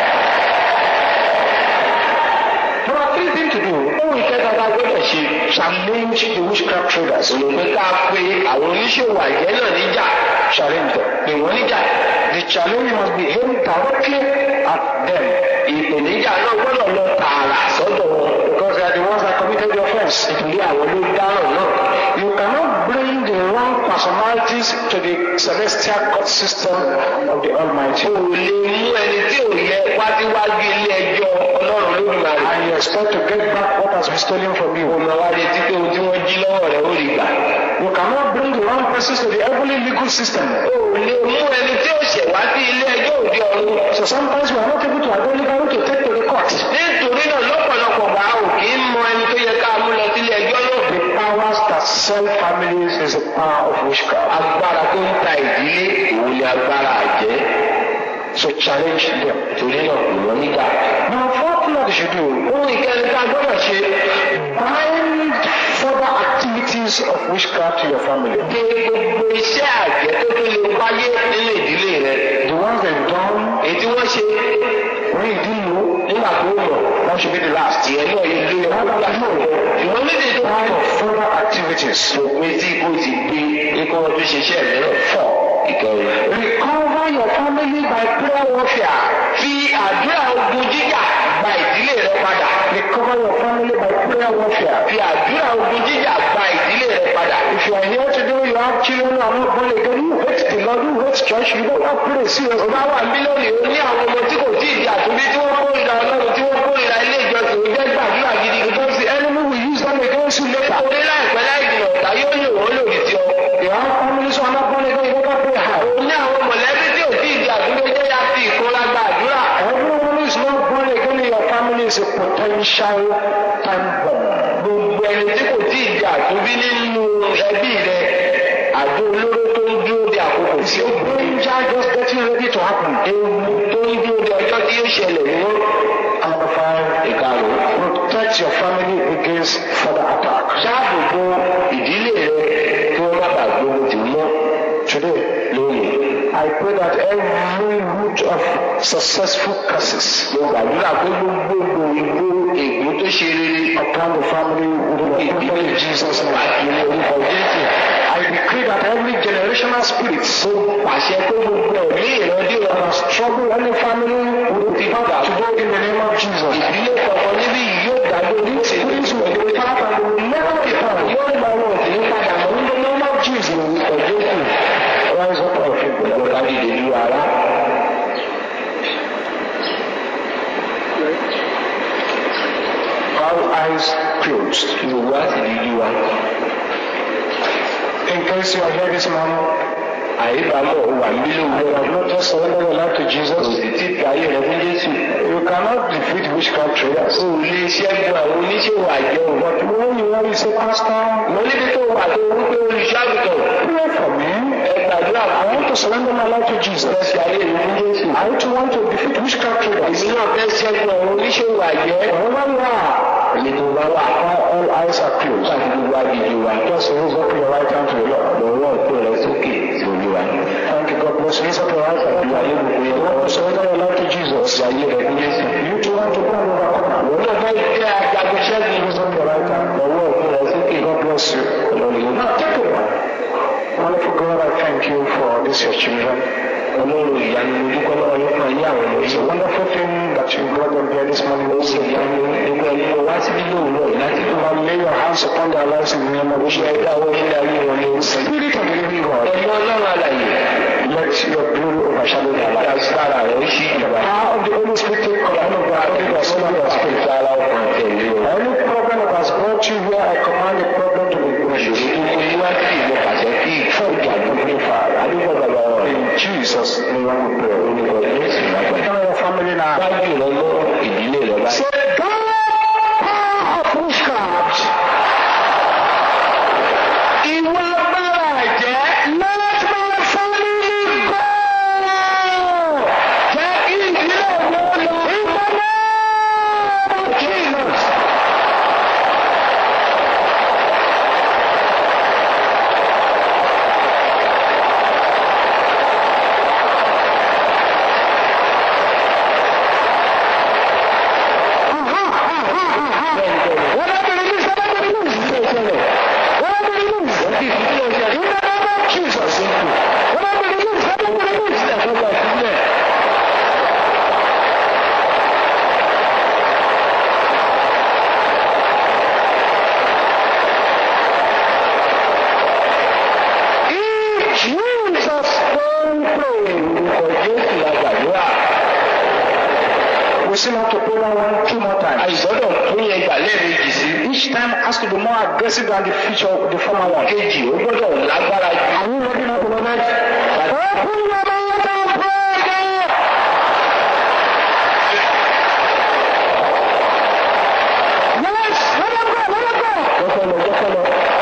There are three things to do. Ohun ìkẹta tá a gbọ́dọ̀ ṣe. Challenge the witchcraft traders. Olùpẹ̀ ká pe àwọn oníṣòwò àjẹ́ náà níjà. Challenge them. Pè wọ́n níjà. The challenge must be aimed directly at them Ìpèníjà náà gbọ́dọ̀ lọ tààrà sọ́dọ̀ wọn. because they are the ones that committed the offense. Nítorí àwọn ló dáràn náà. You cannot bring the wrong personalities to the celestial court system of the Almighty. O lè mú ẹni tí ò yẹ wá síwájú ilé ẹjọ́ Ọlọ́run Olódùmarè. And you expect to get back what has been stolen from you. Ọmọ wa retí pé ohun tí wọ́n jí lọ́wọ́ rẹ̀ ó rí gbà. You cannot bring the wrong persons to the heavenly legal system. O lè mú ẹni tí ó ṣẹ̀ wá sí ilé ẹjọ́ òde ọ̀run. So sometimes we are not able to identify who to take to the court. Nítorí náà lọ́pọ̀lọpọ̀ gbà ò kì í mọ ẹni tó yẹ ká mú lọ sílé ẹjọ́ náà. The powers that sell families is the power of witchcraft. Agbára tó ń ta ìdílé òun ni agbára àjẹ́. So challenge them. Torí náà kò wọ́n nígbà. Now, fourth thing that you should do, Ohun ìkẹrin ká gbọ́dọ̀ ṣe. bind further activities of witchcraft to your family. Gbé gbogbo iṣẹ́ àjẹ́ tó tó lè wáyé nínú ìdílé rẹ̀. The ones they've done, Èyí tí wọ́n ṣe when you didn't know, nígbà tó mọ̀. that should be the last. Ìyẹn náà yẹ lóye Now ọ̀gá. that you know, Ṣùgbọ́n méjì tó bind mọ̀. further activities. Òpin tí kò ti gbé ikú wọn tó ṣiṣẹ́ mìíràn fọ̀ ìkẹrin. Recover your family by prayer warfare. Fi àdúrà ogun jíjà gba ìdílé rẹ padà. Recover your family by prayer warfare. Fi àdúrà ogun jíjà gba ìdílé rẹ padà. If you are here today, you have children who are not born again, you hate the Lord, you hate church, you don't have prayer seriously. Ọba wà ní lónìí ó ní àwọn ọmọ tí kò tí ì di àtúnbí tí wọ́n kórìíra Ọlọ́run tí wọ́n kórìíra ilé ìjọsìn ó jẹ́ gbàdúrà gidi Because the enemy will use them against you later. Orí láìpẹ́ láì jìnà ọ̀tá yóò yìn wọ́n lòdì sí ọ. You have families who are not born again, you never pray hard. Ó ní àwọn mọ̀lẹ́bí tí ò tí ì di àtúnbí jẹ́ ya fi ìkóra gba àdúrà. Everyone who is not born again in your family is a potential time bomb. Gbogbo ẹni tí kò tí ì di àtúnbí nínú ẹbí rẹ àdó olóró tó ń dúró de àkókò tí ó gbé. Danger just getting ready to happen. Ewu tó ń dúró de ọjọ́ tí yóò ṣẹlẹ̀ ní wọ́n. Number five, Ìkarùn-ún. protect your family against further attack. Ṣáàbò bo ìdílé rẹ kí wọ́n má bàa gbógun tì mọ́ Today, lónìí. I pray that every root of successful curses Mo gbàdúrà pé gbogbo ìgbó ègbó tó ṣe rere upon the family will be broken in Jesus' name. àti ní orúkọ Jésù. I decree that every generational spirit Mo pàṣẹ pé gbogbo ẹ̀mí ìrandí that ọ̀nà has troubled any family will be depart today in the name of Jesus. ìdílé kọ̀ọ̀kan níbí yìí yóò dájọ́ ní These spirits will depart and they will never depart. yóò gba wọn sí ní padà mọ́ In the name of Jesus, orúkọ Jésù. rise up our feet. Ìjọba ká dìde lu ara. All eyes closed. Gbogbo á sì díjú wa. In case you are here this morning, Àyíbámọ̀ wà ní you lóòrọ̀. have not just surrendered your life to Kò Jesus. sì tí fi ayé rẹ fún Jésù. You cannot defeat witchcraft traders. O ò lè ṣẹ́gun àwọn oníṣòwò àjẹ́ o. But when you want to say, Pastor, Mo níbi tó wà tó wípé olùṣàgùtàn. pray for me. Ẹ gbàdúrà I fún want to surrender my life to Jesus. ẹ fi ayé mi fún Jésù. I too want to defeat witchcraft traders. Èmi náà fẹ́ ṣẹ́gun àwọn oníṣòwò àjẹ́. Wherever you are, Èmi tó bá wà. all, all eyes are closed. Láti gbogbo àdìjú wa. Just raise up your right hand to the Lord. Lọ́wọ́ ọ̀tún rẹ sókè sí Olúwa. Thank you, God bless you. Raise up your right hand. Olúwa yóò bùkún yẹn. You want to surrender your life to Jesus. Fi ayé rẹ fún Jésù. You too want to go and overcome. Òun náà fẹ́ jẹ́ ajagun ṣẹ́gun. Raise up your right hand. Lọ́wọ́ ọ̀tún rẹ sókè. God bless you. Ọlọ́run yóò Now take over. Wonderful God, I thank you for this, your children. Ọlọ́run ìyanu mo dúpẹ́ lọ́wọ́ yín fún ayé àwọn ọmọ It's yìí. a wonderful thing that you brought them here this morning. Ó sì ìyanu nípa ẹni mo wá síbí lóòrọ̀ yìí láti tó máa Lay your hands upon their lives in the name of ṣe Jesus. ẹ̀dá owó nílé ayé wọn ní oṣù. Spirit of the living God, Ẹ̀mí Ọlọ́run alàyè. let your glory overshadow their lives. Agbára rẹ̀ ó ṣí ìjọba. Power of the Holy Spirit take command of their body, their soul, and their spirit. Ìta ara ọkàn tẹ̀lé o. Any problem that has brought brought you here, I command the problem to be broken. In Jesus' name we pray. Tell your family now. Say, God of witchcraft. Ìwọ agbára jẹ́. Let my family go. Jẹ́ kí ìdílé mi lọ. In the name of Jesus. We still have to pray that one two more times. àìgbọ́dọ̀ tún yẹn gbà lẹ́ẹ̀mejì sí. Each time has to be more aggressive than the future, the former one. kejì ó gbọ́dọ̀ lágbára jù. Are you ready now to know that? Open your mouth and pray God. Yes, let them go, let them go. Go follow, go follow.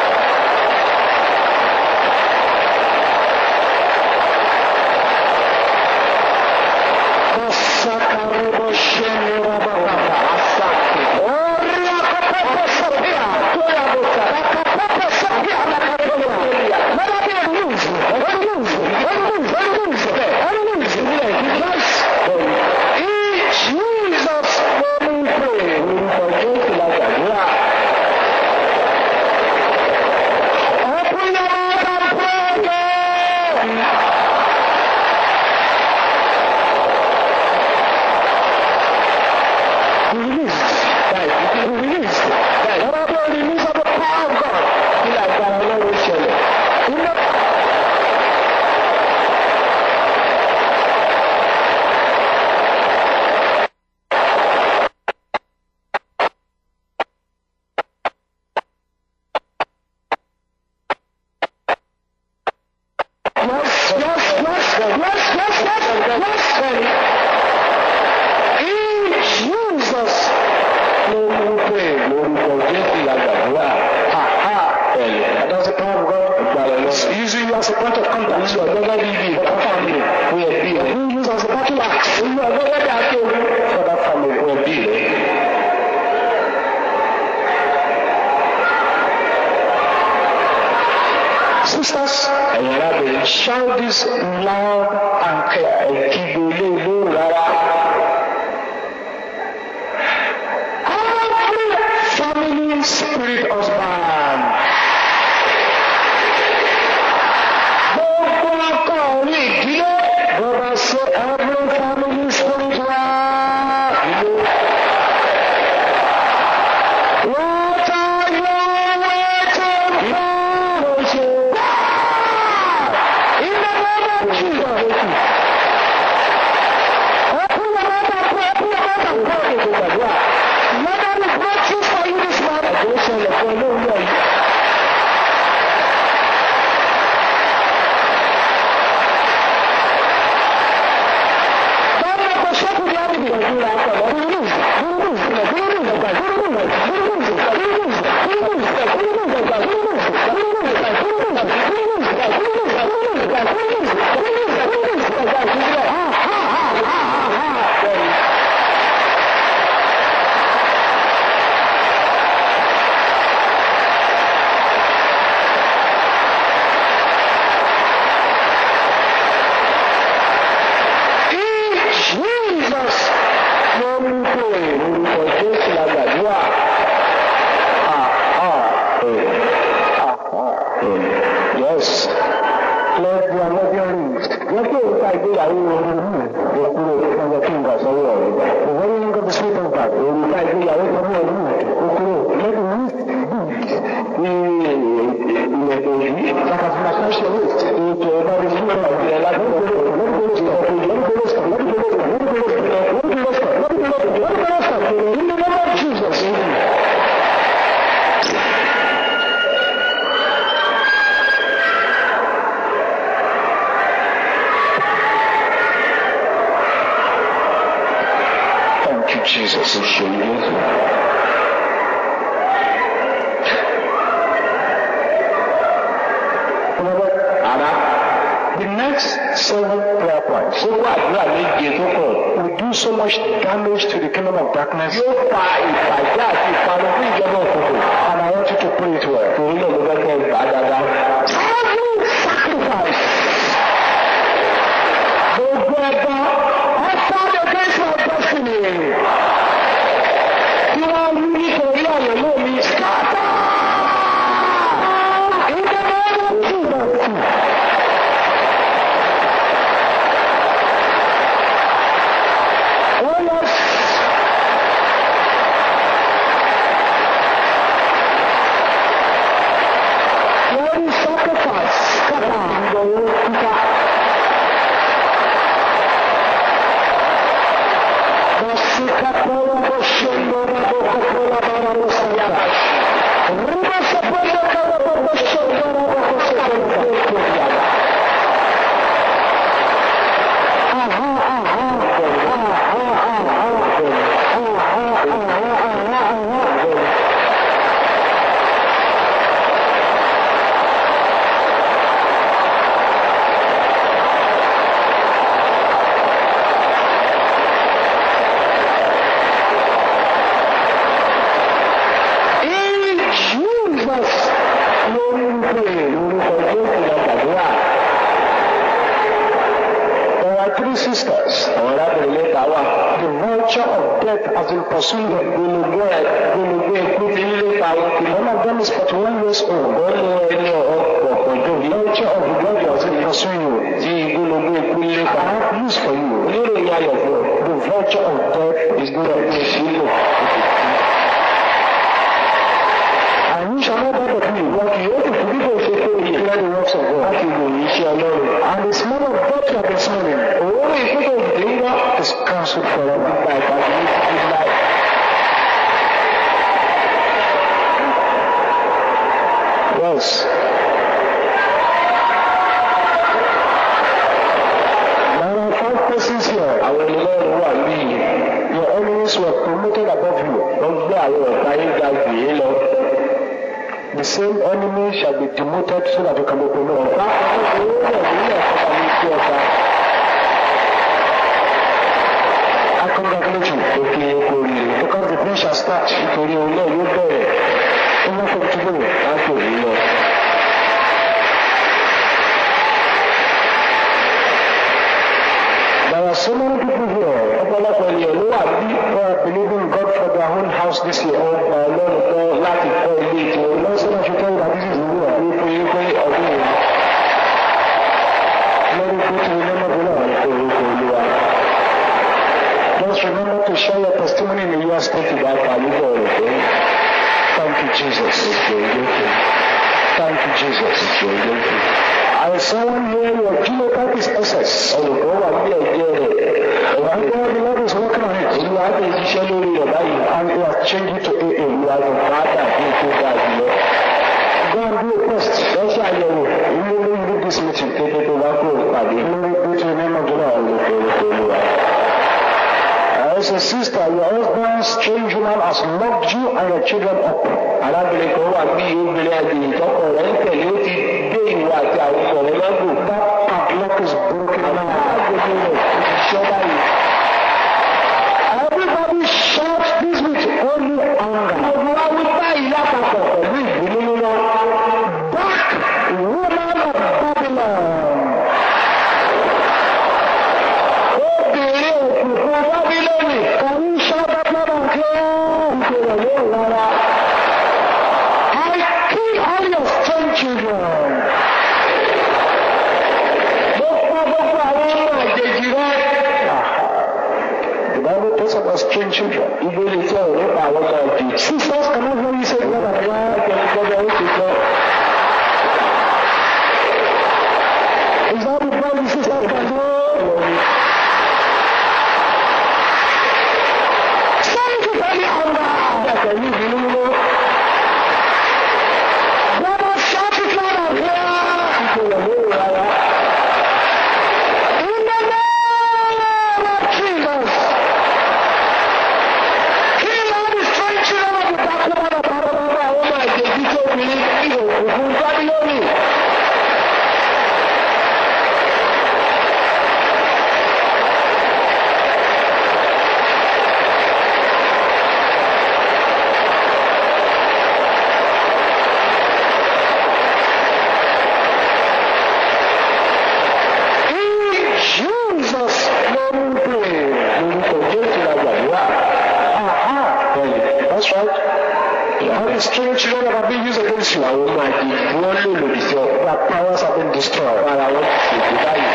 Shout this loud and clear. Every family spirit husband. Gbogbo ọkọ orí ìdílé. Bọ́lá ṣe every family spirit wá. What are you waiting for? seven prayer points gbogbo àdúrà méje tó kàn will do so much damage to the kingdom of darkness, yóò fa ìbàjẹ́ àti ìparun fún ìjọba òkùnkùn. and I want you to pray it well. torí náà ló fẹ́ kẹ́ gbà á dáadáa. Every sacrifice, gbogbo ẹ̀dá offered against my destiny, tí wọ́n rú nítorí ọ̀nà náà mi scatter in the name of Jesus. Oh yes. Every sacrifice, scatter in the name of Jesus. Pursuing them. gbogbo ẹ̀ gbogbo ikú ti ń lépa àwọn kìlọ̀. One of them is forty-one years old. wọ́n mú ẹni ọ̀pọ̀ pẹ̀lú The nature of the God was in pursuing you. tí gbogbo ikú ń lépa. I have news for you. oníròyìn ayọ̀ fún ọ. The virtue of death is not a sílò. And you shall not die but live. wọn kì yóò tún bí kò ṣe pé òye. Declare the works of God. láti ròyìn iṣẹ́ ọlọ́run. And the smell of death you have been smelling òwúrò ìkókò dé ń wá. is cancelled forever. gba ìpàdé ní títí láì. Yes. There are five persons here. àwọn ọlọ́run wà ní yìí. Your enemies were promoted above you. wọ́n gbé àwọn ọ̀tá yín ga jù yín lọ. The same enemy shall be demoted so that you can be promoted. ọ̀tá kan tó ń bọ̀ nílẹ̀ ọ̀tá ní sí ọ̀tá. I congratulate you. òkè epo rèé. Because the day shall start. nítorí òun náà yóò bẹ̀rẹ̀ Even from today. láti òní lọ. There are so many people here ọ̀pọ̀lọpọ̀ ènìyàn ló wà bí who are believing God for their own house this year. ọgbà ọlọ́run kan láti kọ́ ilé tí wọ́n lọ. Lord said I should tell you that this is the will. ní fún yín pé ọdún yìí Glory be to the name of the Lord. orúkọ olúwa. Just remember to share your testimony in the U S state. ìgbà pàlúbọ̀ rẹ̀ pé Thank you, Jesus. ìṣòro lókè. Thank you, Jesus. ìṣòro lókè. I saw one here, your genotype is S S. olùkọ́ wà ní ẹ̀jẹ̀ rẹ̀. And God, the Lord is working on it. olúwa ti ṣiṣẹ́ lórí rẹ̀ báyìí. And He has changed it to A A. olúwa ti fàádà bí tó ga jùlọ. Go and do a test. wọ́n ṣàyẹ̀wò Immediately you leave this meeting. kété tó bá kúrò pàdé. Glory be to the name of the Lord. orúkọ olúwa. As a sister, your husband's strange woman has locked you and your children up. arábìnrin kan wà bí obìnrin àjèjì tọkọ rẹ̀ ń tẹ̀lé ó ti gbé ìwà àti àwọn ọkọ rẹ̀ lọ́gbò. That padlock is broken now. agbègbè rẹ̀ ó ti ṣọ́ báyìí. Everybody shout this with only anger. gbogbo wa wí báyìí lápapọ̀ pẹ̀lú ìbínú nínú. Back, woman of Babylon. obìnrin òkùnkùn bábílónì. Can you shout that loud and clear? ìṣòro yóò rárá. I kill all your strange children. mo pa gbogbo àwọn ọmọ àjèjì rẹ̀. The Bible talks about strange children. ìbéèrè tí ọ̀rọ̀ nípa àwọn ọmọ àjèjì. Sisters cannot hear you say God and God. gbọ́dọ̀ ó ti tọ́. Is that the Bible sisters can do? Thank you for the anger. pẹ̀lú ìbínú nínú. Brother, shout it loud and clear. ìṣòro yóò rárá. In the name of Jesus. Kill all the strange children of the black woman of Babylon. àwọn ọmọ strange children that have been used against you. Àwọn ọmọ àjèjì tí wọ́n lò lòdì sí ọ. Their powers have been destroyed. Ara wọn ti ṣètò báyìí.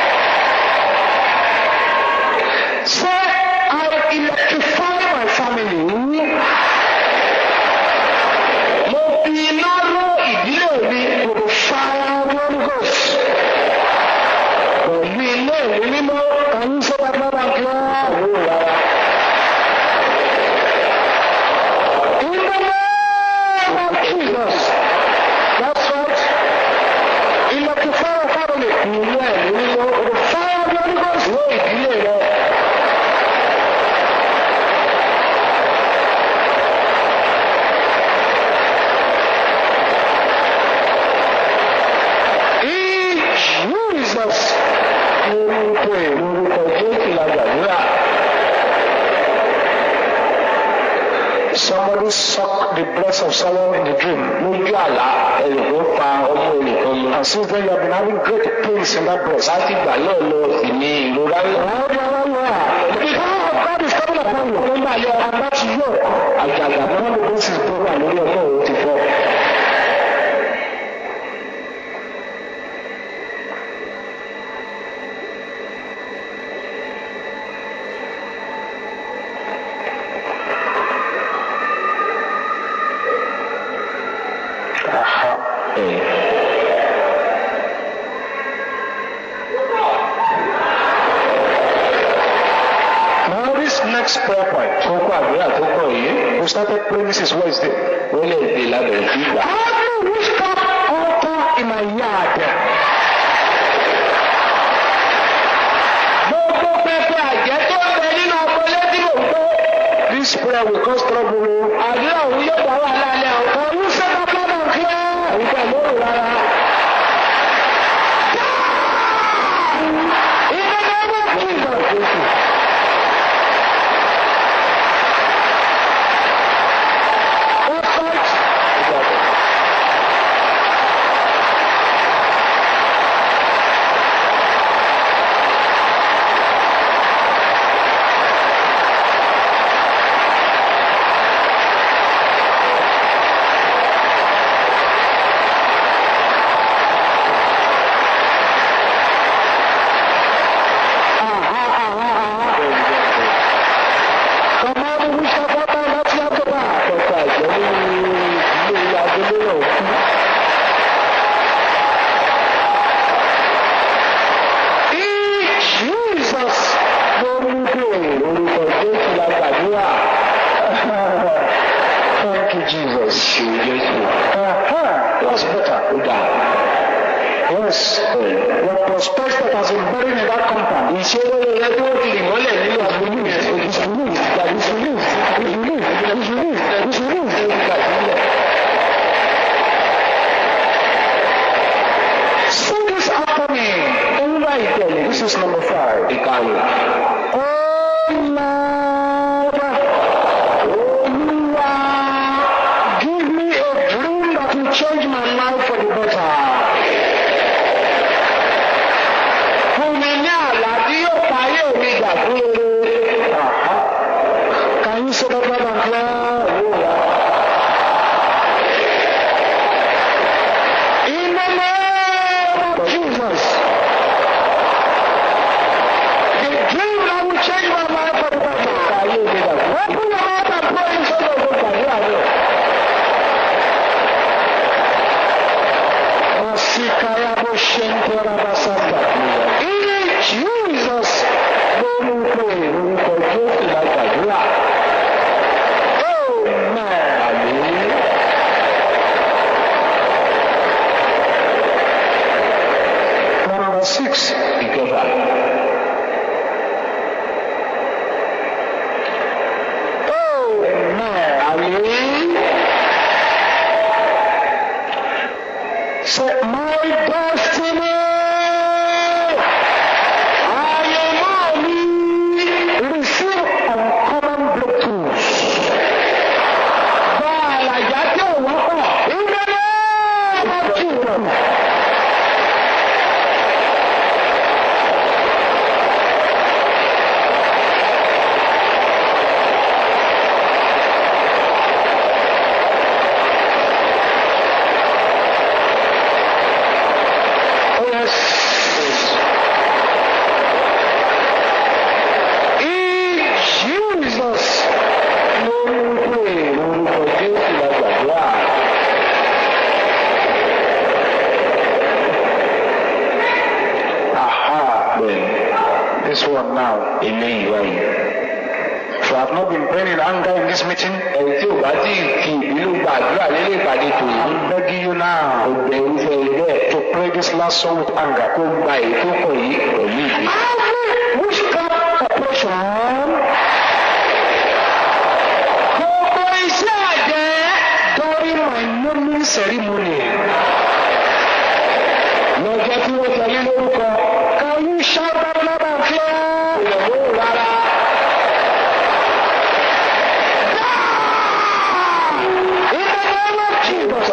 Say, I electrify my family. Mo fi iná ró ìdílé mi with the fire of the Holy Ghost. Pẹ̀lú ilé ìwé mímọ́, kàn ń sọ́dọ̀ bàbá kí wọ́n wá wò rárá. In the name of Jesus. That's right. Electrify your family. Ilé ìwé mímọ́, with the fire of the Holy Ghost. Ró ìdílé rẹ. Somebody sucked the breast of someone in the dream. Lójú àlá ẹnìkan fa ọmọ ẹnìkan mu. And since then you have been having great pains in that breast. Láti ìgbà náà lọ sí ní ìrora náà. Ọ̀rọ̀ ọ̀rọ̀ ọ̀rọ̀ the power of God is coming upon you. Ó ń bá yọ agbájú yóò. Àjàgà náà ló ń sì tó wà lórí ọmọ òun ti fọ́. Prayer point. Kókó àdúrà tó kọ̀ yìí. We started praying this is Wednesday. Wọ́n lè dé lábẹ̀rẹ̀ sí ìgbà. Every witchcraft altar in my yard. Gbogbo pẹpẹ àjẹ́ tó ń bẹ nínú ọpọlọ tí mò ń gbé. This prayer will cause trouble. Àdúrà òun yóò bá wà lálẹ́ o. Òun ṣe bá bá náà kí ẹ́. Òun kò lóòrò rárá. Ìgbẹ́jọ́ bá kí ìgbà òkú. This is number five. Oh Lord, oh, give me a dream that will change my life for the better. Fún mi ní àlá tí yóò parí òní ìgbà fún eré. Can you say that loud and clear? In the name of Jesus. Change my life for the better. Open your mouth and pray in front of God. In Jesus' name we pray. We forgive like a drop. Amen. Number six. Say, my destiny, I am only receive uncommon breakthroughs. Báyà yàtọ̀ wọ́pọ̀, ìgbẹ́lẹ́ ọ̀tún rẹ̀. one now. eléyìí wáyé. If you have not been praying in anger in this meeting, ẹni tí ò bá tí ì fi ìbínú gbàdúrà nílé ìpàdé tòun. I'm begging you now ọ̀gbẹ́ irúfẹ́ ilé ẹ̀ to pray this last song with anger. kó gba èyí tó kàn yìí pẹ̀lú ìbí. Witchcraft operation. gbogbo iṣẹ́ àjẹ́ During my naming ceremony, lọ́jọ́ tí wọ́n sọ ní lórúkọ. can you shout that loud and clear? ìyàwó rárá. In the name of Jesus.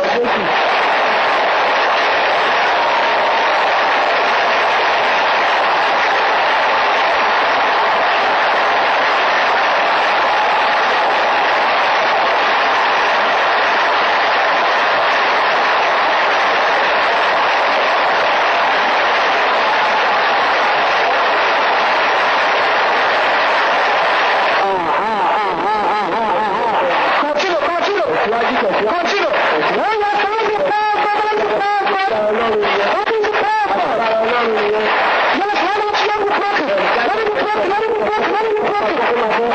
Continue, continue. Continue. When you are coming to prayer, brother, to prayer, brother. Coming to prayer, brother. Yes, why don't you let me pray? Let me pray, let me pray, let me pray.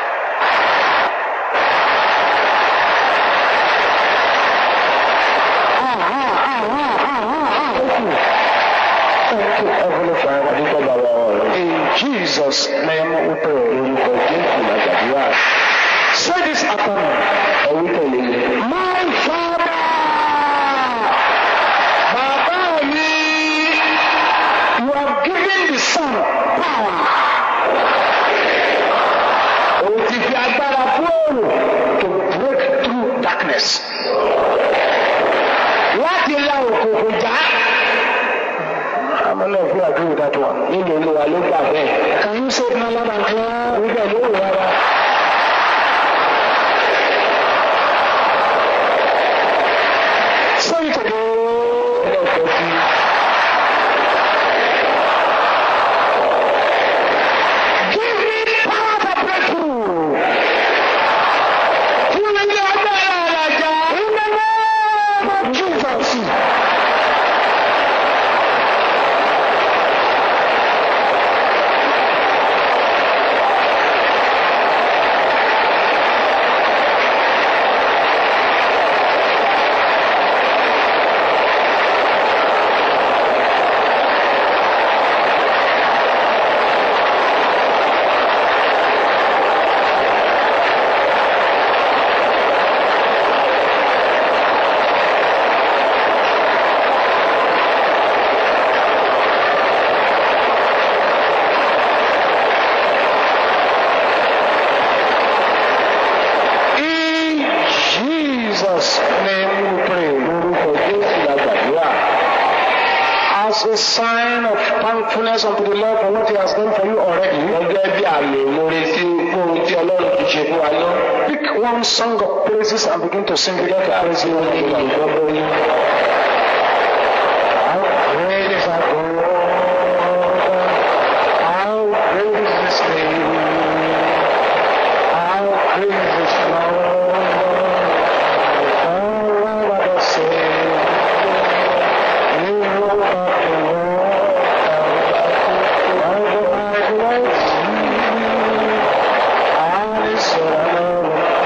Ah, ah, ah, ah, ah, ah. Thank you, Heavenly Father. In Jesus' name we pray. Say this after me. My Father, Baba mi, you have given the Son power. O ti fi agbára fóònù To break through darkness. láti la òkùnkùn já. How many of you agree with that one? nínú olúwa ló gbà bẹ́ẹ̀. Can you say it now loud and clear? níbẹ̀ ló wù wá. Say it again. ọlọ́pàá sí i. Give me power to break through. fún mi ní agbára àràjà. In the name of Jesus. In Jesus' name we pray. orúkọ jésù la gbàdúrà. As a sign of thankfulness unto the Lord for what He has done for you already, gẹ́gẹ́ bí àmì ìmoore sí fún ohun tí ọlọ́run ti ṣe fún wa náà. pick one song of praises and begin to sing it out to praise Him. How great is our God? How great is His name? How great is His love? All I want to say, you know about the world, all the mighty and His love.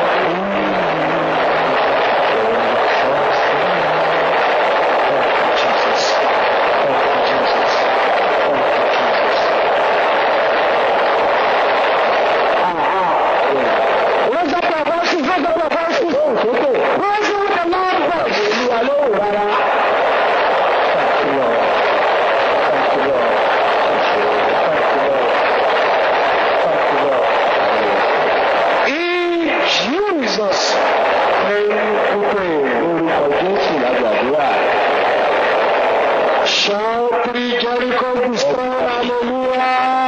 Raise up your voices, raise up your voices. Praise Him with the loud voice. Olúwa ló wù rárá. Thank you, Lord. Thank you, Lord. Thank you, Lord. Thank you, Lord. In Jesus' name we pray. orúkọ jésù la gbàdúrà. Shout three Jericho destroy, hallelujah.